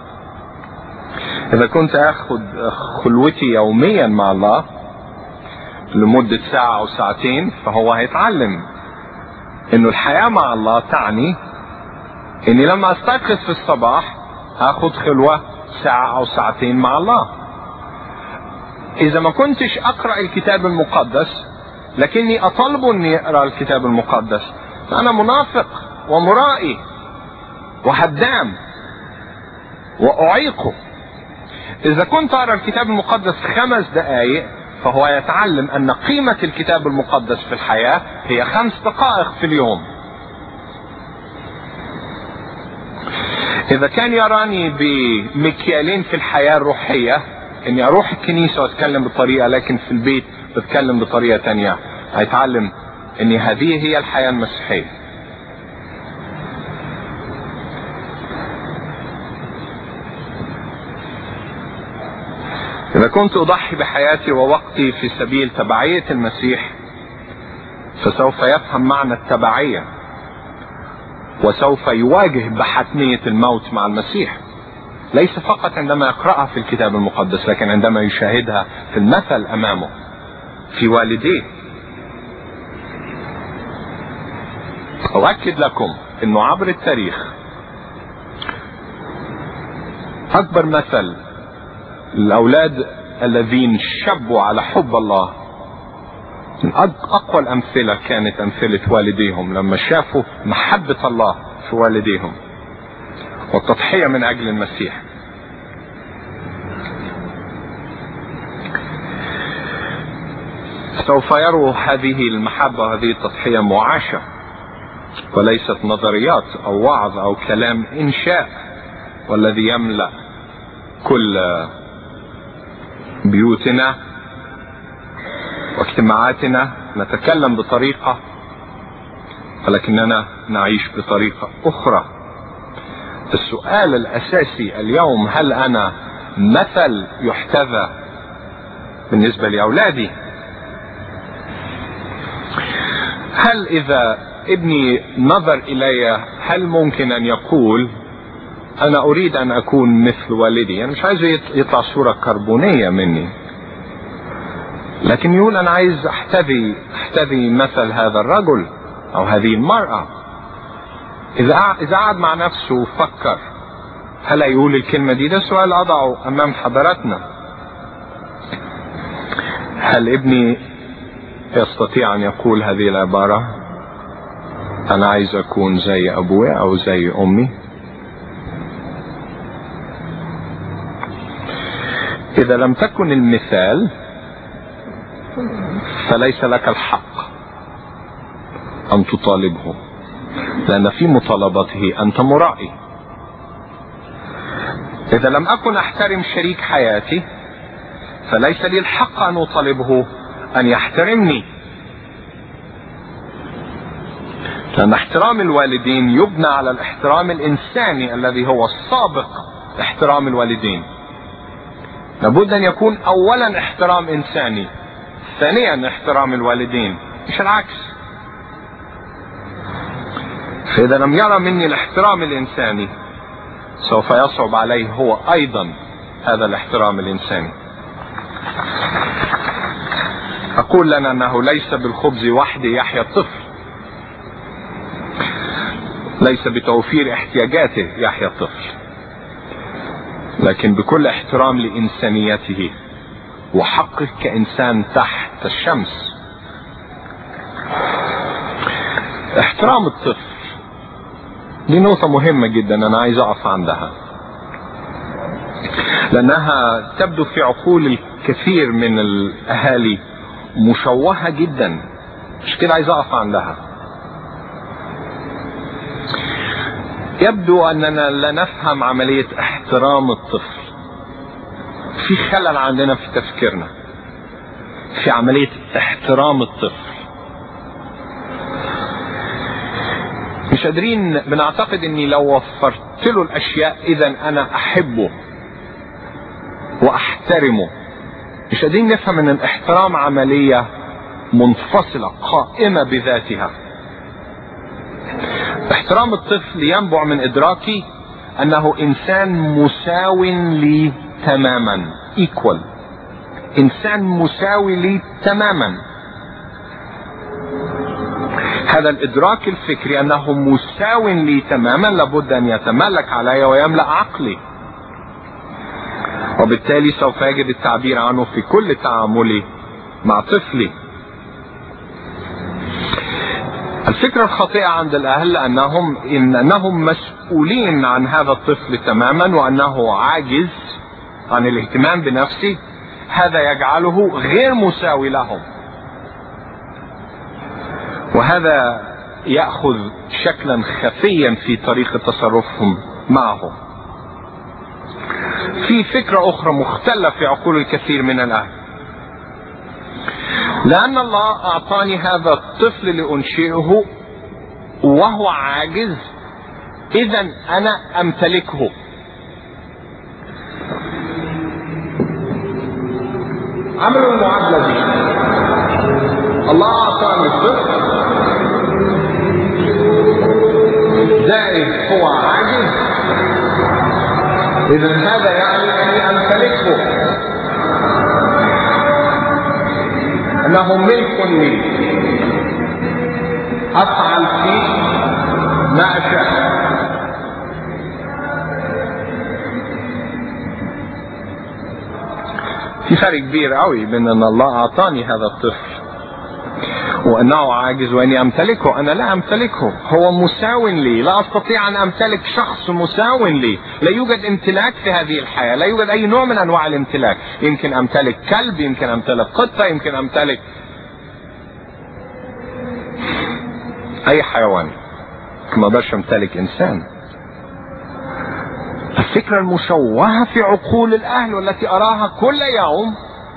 Speaker 1: إذا كنت أخذ خلوتي يوميا مع الله لمدة 1 أو 2 ساعات فهو هيتعلم إنه الحياة مع الله تعني إني لما أستيقظ في الصباح هاخد خلوة 1 أو 2 ساعات مع الله. إذا ما كنتش أقرأ الكتاب المقدس لكني أطلبه إني أقرأ الكتاب المقدس فأنا منافق ومرائي وهدام وأعيقه. إذا كنت أقرأ الكتاب المقدس 5 دقائق فهو يتعلم أن قيمة الكتاب المقدس في الحياة هي 5 دقائق في اليوم. إذا كان يراني بمكيالين في الحياة الروحية، إني أروح الكنيسة وأتكلم بطريقة لكن في البيت بتكلم بطريقة تانية، هيتعلم إن هذه هي الحياة المسيحية. إذا كنت أضحي بحياتي ووقتي في سبيل تبعية المسيح فسوف يفهم معنى التبعية وسوف يواجه بحتمية الموت مع المسيح، ليس فقط عندما يقرأها في الكتاب المقدس لكن عندما يشاهدها في المثل أمامه في والديه. أؤكد لكم أنه عبر التاريخ أكبر مثل الأولاد الذين شبوا على حب الله من أقوى الأمثلة كانت أمثلة والديهم لما شافوا محبة الله في والديهم والتضحية من أجل المسيح. سوف يروا هذه المحبة وهذه التضحية معاشة وليست نظريات أو وعظ أو كلام إنشاء. والذي يملأ كل بيوتنا واجتماعاتنا. نتكلم بطريقة ولكننا نعيش بطريقة أخرى. السؤال الأساسي اليوم: هل أنا مثل يحتذى بالنسبة لأولادي؟ هل إذا ابني نظر إلي هل ممكن أن يقول أنا أريد أن أكون مثل والدي؟ أنا مش عايز يطلع صورة كربونية مني، لكن يقول أنا عايز أحتذي مثل هذا الرجل أو هذه المرأة. إذا قعد مع نفسه وفكر هل يقول الكلمة دي؟ ده سؤال أضعه أمام حضراتنا. هل ابني يستطيع أن يقول هذه العبارة: أنا عايز أكون زي أبوي أو زي أمي؟ إذا لم تكن المثال فليس لك الحق أن تطالبه، لأن في مطالبته أنت مرائي. إذا لم أكن أحترم شريك حياتي فليس لي الحق أن أطالبه أن يحترمني، لأن احترام الوالدين يبنى على الاحترام الإنساني الذي هو السابق احترام الوالدين. لابد أن يكون أولا احترام إنساني، ثانيا احترام الوالدين، مش العكس. فإذا لم يرى مني الاحترام الإنساني سوف يصعب عليه هو أيضا هذا الاحترام الإنساني. أقول لنا أنه ليس بالخبز وحده يحيا الطفل، ليس بتوفير احتياجاته يحيا الطفل، لكن بكل احترام لإنسانيته وحقه كإنسان تحت الشمس. احترام الطفل دي نقطة مهمة جدا أنا عايز أقف عندها، لأنها تبدو في عقول الكثير من الأهالي مشوهة جدا، مش كده عايز أقف عندها. يبدو أننا لا نفهم عملية احترام الطفل. في خلل عندنا في تفكيرنا في عملية احترام الطفل. مش قادرين، بنعتقد اني لو وفرت له الاشياء اذا انا احبه واحترمه. مش قادرين نفهم ان الاحترام عملية منفصلة قائمة بذاتها. احترام الطفل ينبع من ادراكي انه انسان مساو لي تماما، equal، انسان مساوي لي تماما. هذا الادراك الفكري انه مساو لي تماما لابد ان يتملك علي ويملأ عقلي، وبالتالي سوف يجد التعبير عنه في كل تعاملي مع طفلي. الفكرة الخاطئة عند الاهل انهم مسؤولين عن هذا الطفل تماما وانه عاجز عن الاهتمام بنفسه. هذا يجعله غير مساوي لهم، وهذا يأخذ شكلا خفيا في طريقة تصرفهم معه. في فكرة أخرى مختلة في عقول الكثير من الأهل: لأن الله أعطاني هذا الطفل لأنشئه وهو عاجز إذا أنا أمتلكه. عملوا المعادلة دي: الله أعطاني الطفل زائد هو عاجز، إذا هذا يعني أني أمتلكه، أنه ملك لي، أفعل فيه ما أشاء. في فرق كبير قوي بين أن الله أعطاني هذا الطفل وأنه عاجز وأني أمتلكه. أنا لا أمتلكه، هو مساو لي، لا أستطيع أن أمتلك شخص مساو لي. لا يوجد امتلاك في هذه الحياة، لا يوجد أي نوع من أنواع الامتلاك. يمكن أمتلك كلب، يمكن أمتلك قطة، يمكن أمتلك أي حيوان، ما أقدرش أمتلك إنسان. الفكرة المشوهة في عقول الأهل والتي أراها كل يوم،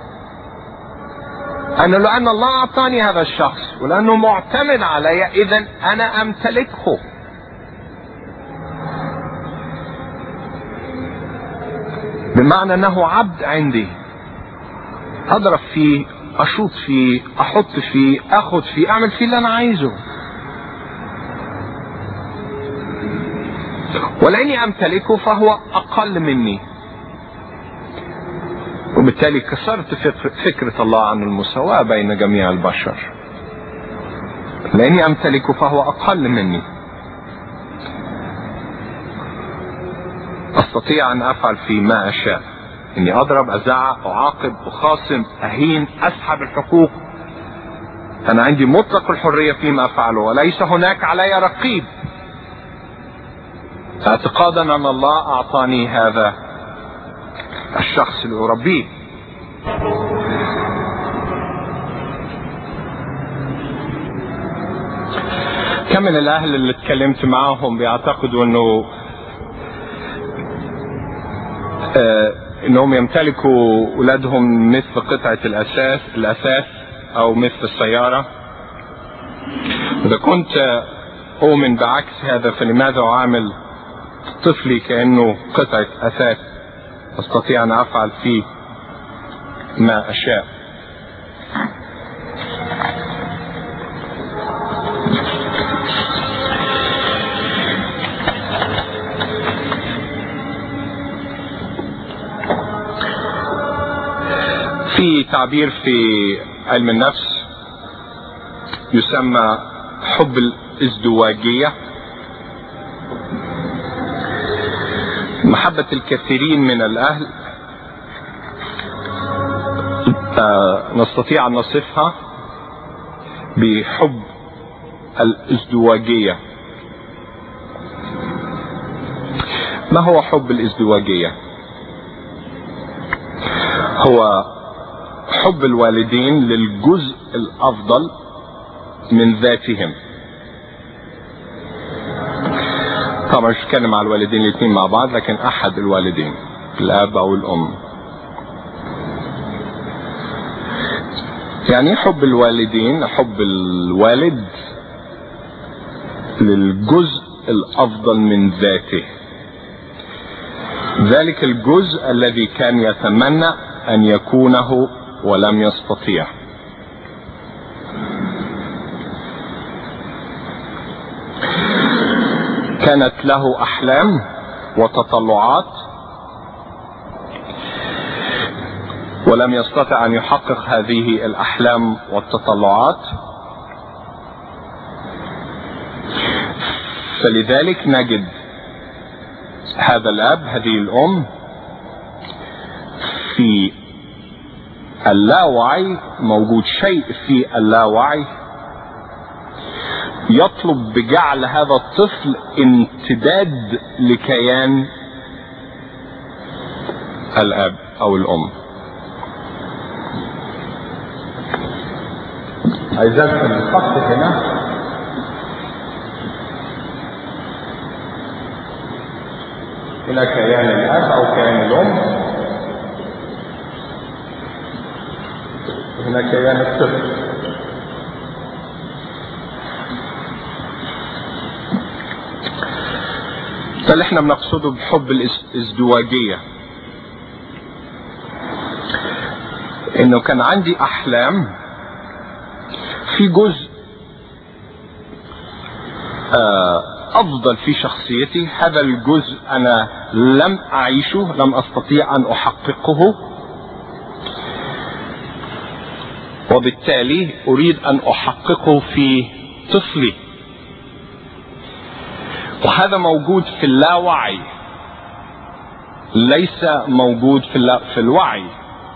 Speaker 1: أنا لأن الله أعطاني هذا الشخص ولأنه معتمد علي إذن أنا أمتلكه. بمعنى أنه عبد عندي، أضرب فيه، أشوط فيه، أحط فيه، أخذ فيه، أعمل فيه اللي أنا عايزه، ولأني أمتلكه فهو أقل مني، وبالتالي كسرت فكرة الله عن المساواة بين جميع البشر. لأني أمتلكه فهو أقل مني، أستطيع أن أفعل فيه ما أشاء، إني أضرب، أزعق، أعاقب، أخاصم، أهين، أسحب الحقوق. أنا عندي مطلق الحرية فيما أفعله، وليس هناك علي رقيب، اعتقادا أن الله أعطاني هذا الشخص اللي أربيه. كم من الأهل اللي اتكلمت معهم بيعتقدوا انهم يمتلكوا اولادهم مثل قطعة الاساس او مثل السيارة. اذا كنت اؤمن بعكس هذا فلماذا اعامل طفلي كأنه قطعة اساس استطيع ان افعل فيه ما اشاء؟ في تعبير في علم النفس يسمى حب الازدواجية، محبة الكثيرين من الأهل نستطيع أن نصفها بحب الازدواجية. ما هو حب الازدواجية؟ هو حب الوالدين للجزء الأفضل من ذاتهم. طبعا مش بتكلم على الوالدين الاثنين مع بعض، لكن أحد الوالدين، الأب أو الأم. يعني حب الوالدين، حب الوالد للجزء الأفضل من ذاته، ذلك الجزء الذي كان يتمنى أن يكونه ولم يستطيع. كانت له أحلام وتطلعات ولم يستطع أن يحقق هذه الأحلام والتطلعات، فلذلك نجد هذا الأب، هذه الأم، في اللاوعي موجود شيء في اللاوعي يطلب بجعل هذا الطفل امتداد لكيان الأب أو الأم. عايزك في الخط هنا كيان الأب أو كيان الأم، هنا كيان الطفل. ده اللي احنا بنقصده بحب الازدواجية، انه كان عندي احلام في جزء افضل في شخصيتي، هذا الجزء انا لم اعيشه، لم استطيع ان احققه، وبالتالي اريد ان احققه في طفلي، وهذا موجود في اللاوعي ليس موجود في الوعي.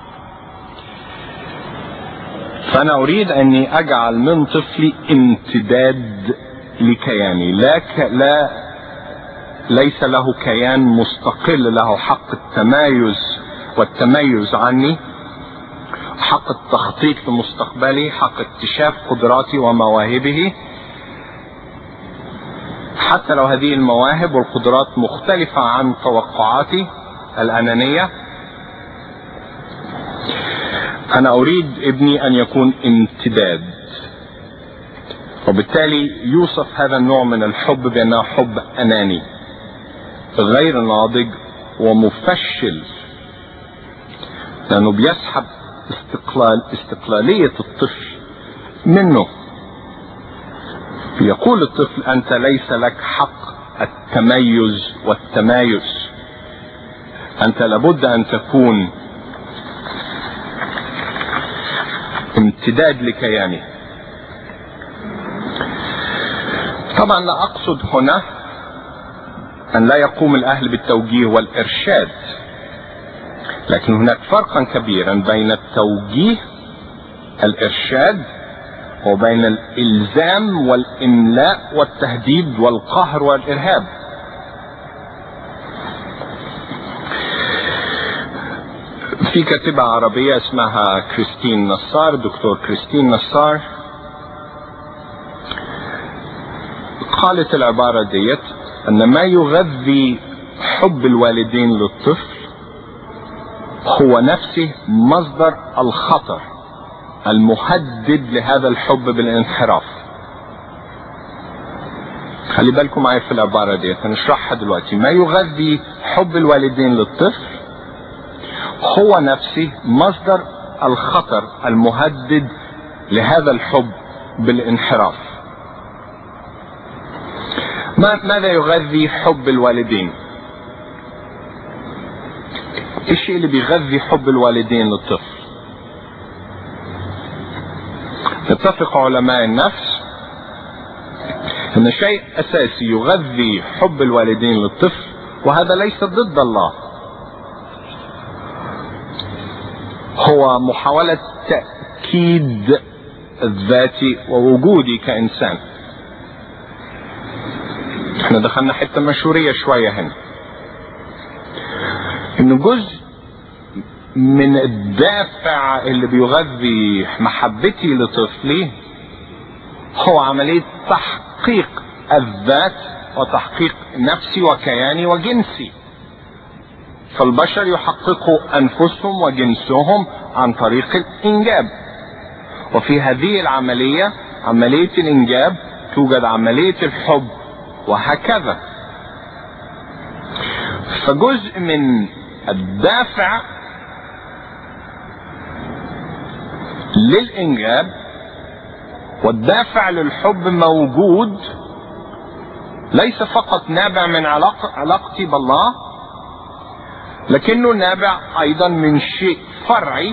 Speaker 1: فانا اريد اني اجعل من طفلي امتداد لكياني، ليس له كيان مستقل، له حق التمايز والتميز عني، حق التخطيط لمستقبلي، حق اكتشاف قدراتي ومواهبه، حتى لو هذه المواهب والقدرات مختلفة عن توقعاتي الأنانية. أنا أريد ابني أن يكون امتداد، وبالتالي يوصف هذا النوع من الحب بأنه حب أناني غير ناضج ومفشل، لأنه بيسحب استقلالية الطفل منه. يقول الطفل: أنت ليس لك حق التميز والتمايز، أنت لابد أن تكون امتداد لكياني. طبعا لا أقصد هنا أن لا يقوم الأهل بالتوجيه والإرشاد، لكن هناك فرقا كبيرا بين التوجيه الإرشاد وبين الإلزام والإملاء والتهديد والقهر والإرهاب. في كاتبة عربية اسمها كريستين نصار، دكتور كريستين نصار، قالت العبارة ديت: أن ما يغذي حب الوالدين للطفل هو نفسه مصدر الخطر المهدد لهذا الحب بالانحراف. خلي بالكم معي في العبارة دي، هنشرحها دلوقتي. ما يغذي حب الوالدين للطفل هو نفسه مصدر الخطر المهدد لهذا الحب بالانحراف. ماذا يغذي حب الوالدين؟ ايش الشيء اللي بيغذي حب الوالدين للطفل؟ يتفق علماء النفس ان شيء اساسي يغذي حب الوالدين للطفل، وهذا ليس ضد الله، هو محاولة تأكيد ذاتي ووجودي كإنسان. احنا دخلنا حتة مشهورية شوية هنا، انه جزء من الدافع اللي بيغذي محبتي لطفلي هو عملية تحقيق الذات وتحقيق نفسي وكياني وجنسي. فالبشر يحققوا انفسهم وجنسهم عن طريق الانجاب، وفي هذه العملية، عملية الانجاب، توجد عملية الحب وهكذا. فجزء من الدافع للإنجاب والدافع للحب موجود، ليس فقط نابع من علاقتي بالله، لكنه نابع أيضا من شيء فرعي.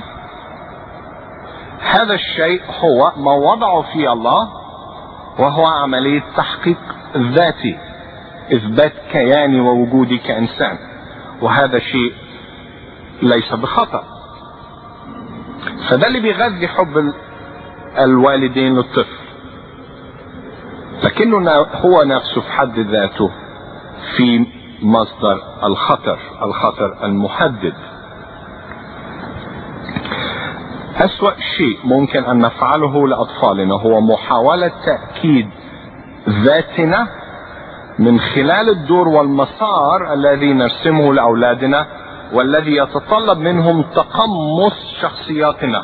Speaker 1: هذا الشيء هو ما وضعه في الله، وهو عملية تحقيق ذاتي، إثبات كياني ووجودي كإنسان، وهذا شيء ليس بخطأ. فده اللي بيغذي حب الوالدين للطفل، لكنه هو نفسه في حد ذاته في مصدر الخطر المحدد. أسوأ شيء ممكن أن نفعله لأطفالنا هو محاولة تأكيد ذاتنا من خلال الدور والمسار الذي نرسمه لأولادنا، والذي يتطلب منهم تقمص شخصياتنا.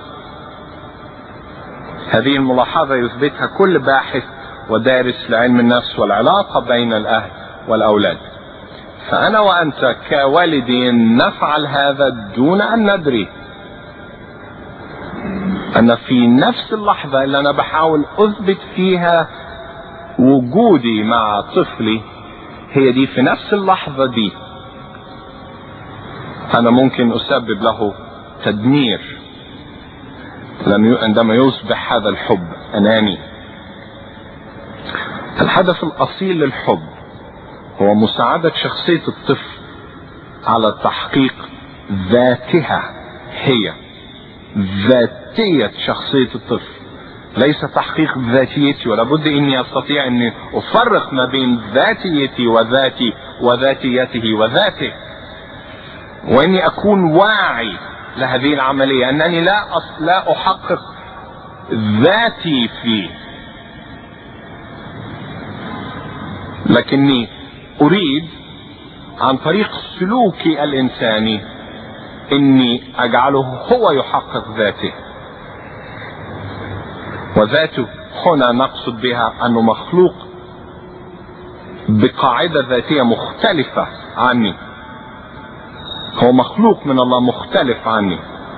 Speaker 1: هذه الملاحظة يثبتها كل باحث ودارس لعلم النفس والعلاقة بين الأهل والأولاد. فأنا وأنت كوالدين نفعل هذا دون أن ندري أن في نفس اللحظة اللي أنا بحاول أثبت فيها وجودي مع طفلي، هي دي في نفس اللحظة دي أنا ممكن أسبب له تدمير عندما يصبح هذا الحب أناني. الهدف الأصيل للحب هو مساعدة شخصية الطفل على تحقيق ذاتها، هي ذاتية شخصية الطفل، ليس تحقيق ذاتيتي. ولا بد اني استطيع اني افرق ما بين ذاتيتي وذاتي وذاتيته وذاته، واني اكون واعي لهذه العملية، انني لا احقق ذاتي فيه، لكني اريد عن طريق سلوكي الانساني اني اجعله هو يحقق ذاته. وذاته هنا نقصد بها انه مخلوق بقاعدة ذاتية مختلفة عني. هو مخلوق من الله مختلف عني.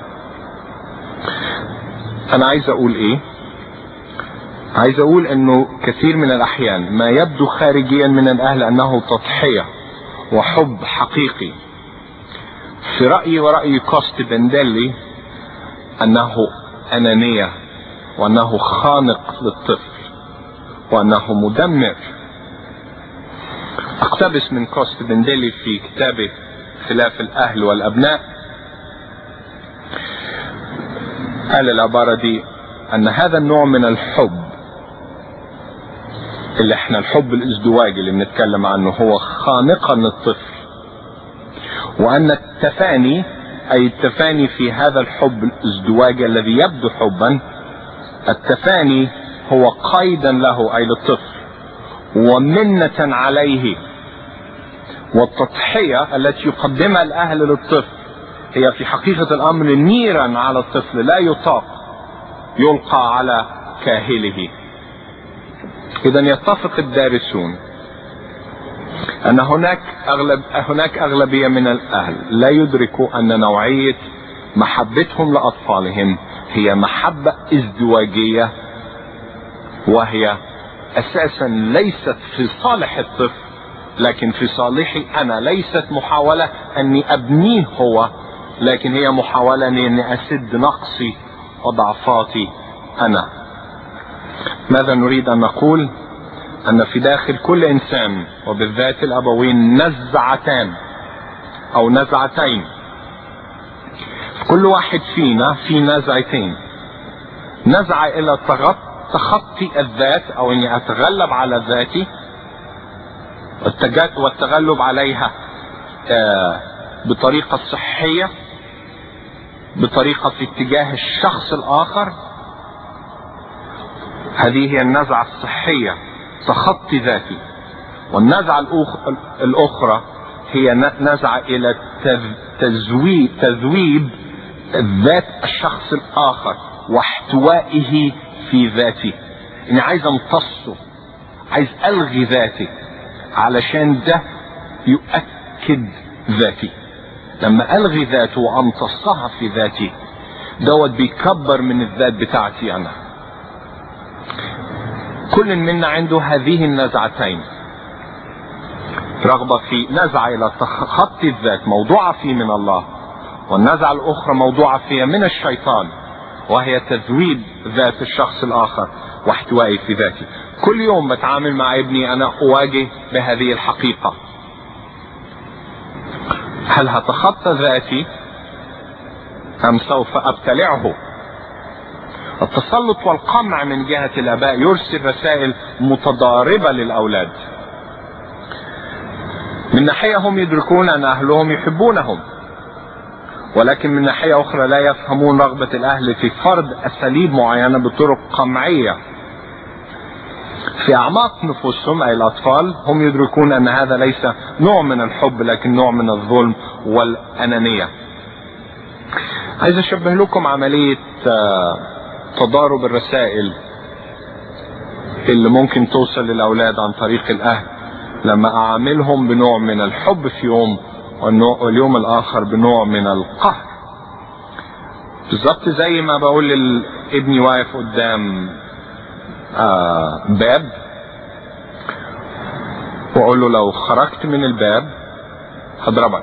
Speaker 1: انا عايز اقول ايه؟ عايز اقول انه كثير من الاحيان ما يبدو خارجيا من الاهل انه تضحية وحب حقيقي، في رأيي ورأي كوست بندلي انه انانية، وانه خانق للطفل، وانه مدمر. اقتبس من كوست بندلي في كتابه خلاف الاهل والابناء، قال العبارة دي ان هذا النوع من الحب اللي احنا الحب الازدواجي اللي بنتكلم عنه هو خانقا للطفل، وان التفاني اي التفاني في هذا الحب الازدواجي الذي يبدو حبا، التفاني هو قيدا له اي للطفل ومنة عليه. والتضحية التي يقدمها الاهل للطفل هي في حقيقة الامر نيرا على الطفل لا يطاق يلقى على كاهله. اذا يتفق الدارسون ان هناك اغلبية من الاهل لا يدركوا ان نوعية محبتهم لاطفالهم هي محبة ازدواجية، وهي اساسا ليست في صالح الطفل لكن في صالحي انا. ليست محاولة اني ابنيه هو، لكن هي محاولة اني اسد نقصي وضعفاتي انا. ماذا نريد ان نقول؟ ان في داخل كل انسان وبالذات الابوين نزعتان او نزعتين. كل واحد فينا في نزعتين، نزعة الى تخطي الذات او اني اتغلب على ذاتي والتغلب عليها بطريقة صحية، بطريقة في اتجاه الشخص الاخر. هذه هي النزعة الصحية، تخطي ذاتي. والنزعة الاخرى هي نزعة الى تذويب ذات الشخص الاخر واحتوائه في ذاتي. اني عايز امتصه، عايز الغي ذاتي علشان ده يؤكد ذاتي. لما الغي ذاته وامتصها في ذاتي دوت بيكبر من الذات بتاعتي انا. كل منا عنده هذه النزعتين، رغبة في نزعة الى تخطي الذات موضوعة فيه من الله، والنزعة الاخرى موضوعة فيها من الشيطان وهي تذويب ذات الشخص الاخر واحتوائي في ذاتي. كل يوم بتعامل مع ابني انا اواجه بهذه الحقيقة. هل هتخطى ذاتي ام سوف ابتلعه؟ التسلط والقمع من جهة الاباء يرسل رسائل متضاربة للاولاد. من ناحية هم يدركون ان اهلهم يحبونهم، ولكن من ناحية اخرى لا يفهمون رغبة الاهل في فرض اساليب معينة بطرق قمعية. في اعماق نفوسهم اي الاطفال هم يدركون ان هذا ليس نوع من الحب لكن نوع من الظلم والانانية. عايز اشبه لكم عملية تضارب الرسائل اللي ممكن توصل للاولاد عن طريق الاهل لما اعاملهم بنوع من الحب في يوم واليوم الاخر بنوع من القهر. بالظبط زي ما بقول لابني واقف قدام باب واقول له لو خرجت من الباب هضربك،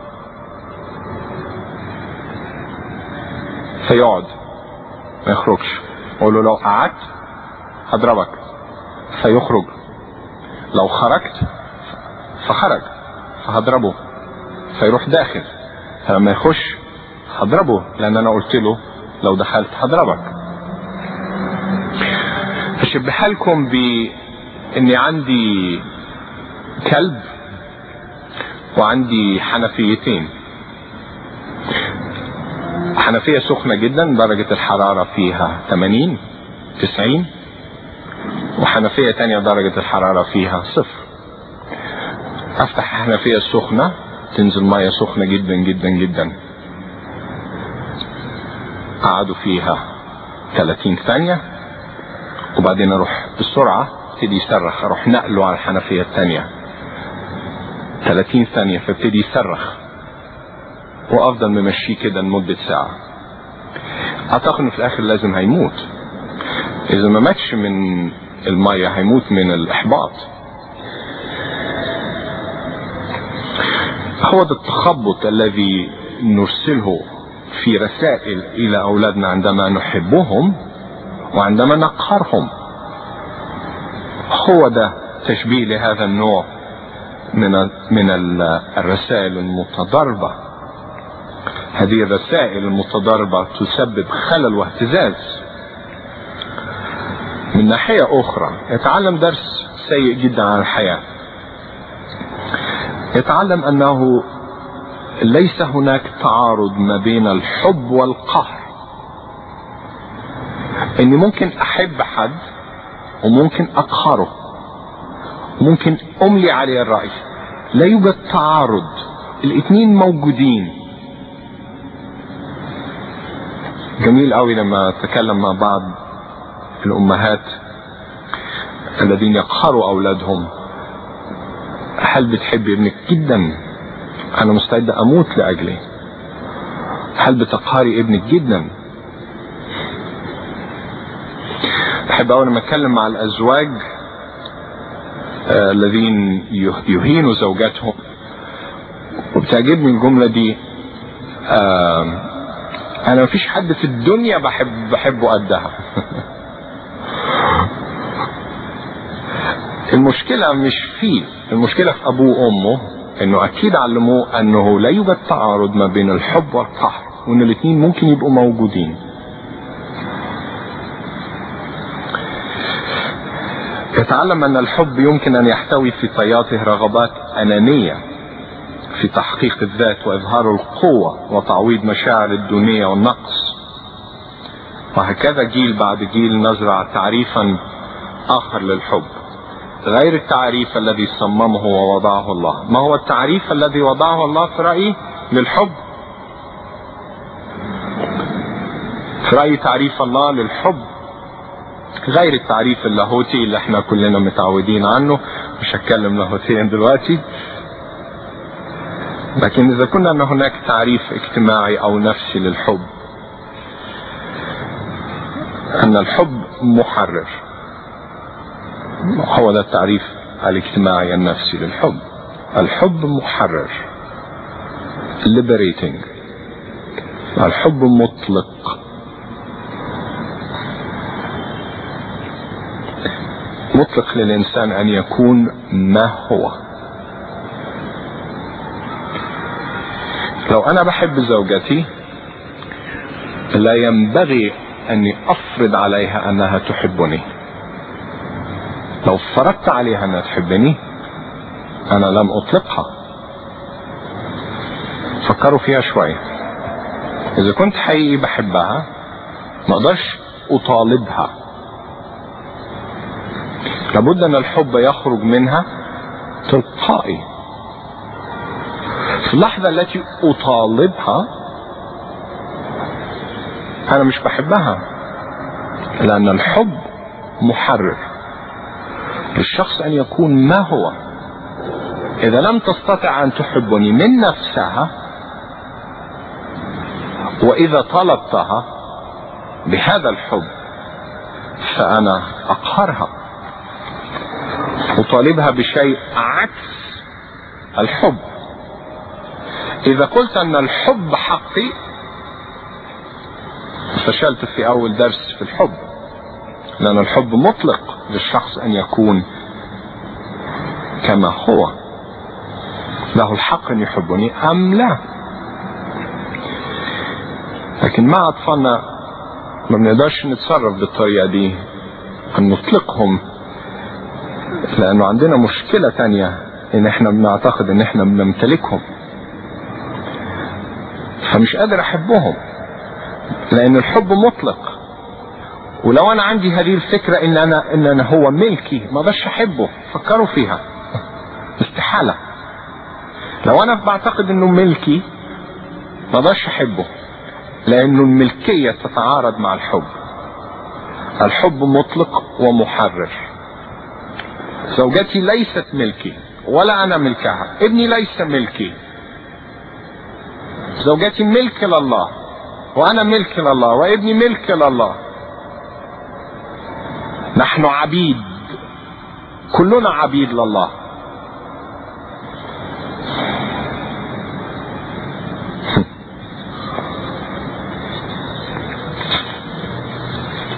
Speaker 1: فيقعد ما يخرجش. اقول له لو قعدت هضربك، فيخرج. لو خرجت فخرج فهضربه، فيروح داخل. فلما يخش هضربه لان انا قلت له لو دخلت هضربك. اشبهها لكم باني عندي كلب وعندي حنفيتين. حنفية سخنة جدا درجة الحرارة فيها 80-90، وحنفية تانية درجة الحرارة فيها 0. افتح الحنفية السخنة تنزل مية سخنة جدا جدا جدا، قعدوا فيها 30 ثانية وبعدين اروح بسرعة ابتدي يصرخ، اروح نقله على الحنفية الثانية 30 ثانية فابتدي يصرخ، وافضل ممشيه كده لمدة ساعة. اعتقد انه في الاخر لازم هيموت، اذا ما ماتش من المية هيموت من الاحباط. هو ده التخبط الذي نرسله في رسائل الى اولادنا عندما نحبهم وعندما نقهرهم. هو ده تشبيه لهذا النوع من الرسائل المتضاربة. هذه الرسائل المتضاربة تسبب خلل واهتزاز. من ناحية اخرى يتعلم درس سيء جدا عن الحياة، يتعلم انه ليس هناك تعارض ما بين الحب والقهر، اني ممكن احب حد وممكن اقهره، ممكن املي عليه الرأي، لا يوجد تعارض، الاثنين موجودين. جميل قوي لما اتكلم مع بعض الامهات الذين يقهروا اولادهم: هل بتحبي ابنك؟ جدا، انا مستعد اموت لاجله. هل بتقهري ابنك؟ جدا. احب اول ما اتكلم مع الازواج الذين يهينوا زوجاتهم، وبتعجبني الجملة دي: انا مفيش حد في الدنيا بحبه قدها. المشكلة مش فيه، المشكلة في ابوه وامه، انه اكيد علموه انه لا يوجد تعارض ما بين الحب والقهر، وان الاثنين ممكن يبقوا موجودين. يتعلم ان الحب يمكن ان يحتوي في طياته رغبات انانية في تحقيق الذات واظهار القوة وتعويض مشاعر الدونية والنقص. وهكذا جيل بعد جيل نزرع تعريفا اخر للحب غير التعريف الذي صممه ووضعه الله. ما هو التعريف الذي وضعه الله في رأيي للحب؟ في رأيي تعريف الله للحب غير التعريف اللاهوتي اللي احنا كلنا متعودين عنه. مش هتكلم لاهوتيا دلوقتي، لكن اذا كنا ان هناك تعريف اجتماعي او نفسي للحب، ان الحب محرر. هو ده التعريف الاجتماعي النفسي للحب. الحب محرر، liberating. الحب مطلق، مطلق للإنسان أن يكون ما هو. لو أنا بحب زوجتي لا ينبغي أني أفرض عليها أنها تحبني. لو فرضت عليها أنها تحبني أنا لم أطلقها. فكروا فيها شوية. إذا كنت حقيقي بحبها ما أقدرش أطالبها، لابد ان الحب يخرج منها تلقائي. في اللحظة التي اطالبها انا مش بحبها، لان الحب محرر للشخص ان يكون ما هو. اذا لم تستطع ان تحبني من نفسها، واذا طلبتها بهذا الحب فانا اقهرها، أطالبها بشيء عكس الحب. إذا قلت أن الحب حقي فشلت في أول درس في الحب، لأن الحب مطلق للشخص أن يكون كما هو. له الحق أن يحبني أم لا. لكن مع أطفالنا ما بنقدرش نتصرف بالطريقة دي، أن نطلقهم، لأنه عندنا مشكلة تانية، إن إحنا بنعتقد إن إحنا بنمتلكهم، فمش قادر أحبهم، لأن الحب مطلق. ولو أنا عندي هذه الفكرة إن أنا هو ملكي، ما بقدرش أحبه. فكروا فيها، استحالة. لو انا بعتقد انه ملكي ما اقدرش احبه، لانه الملكية تتعارض مع الحب. الحب مطلق ومحرر. زوجتي ليست ملكي ولا انا ملكها، ابني ليس ملكي. زوجتي ملك لله وانا ملك لله وابني ملك لله. نحن عبيد، كلنا عبيد لله.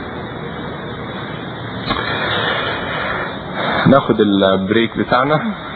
Speaker 1: ناخد البريك بتاعنا.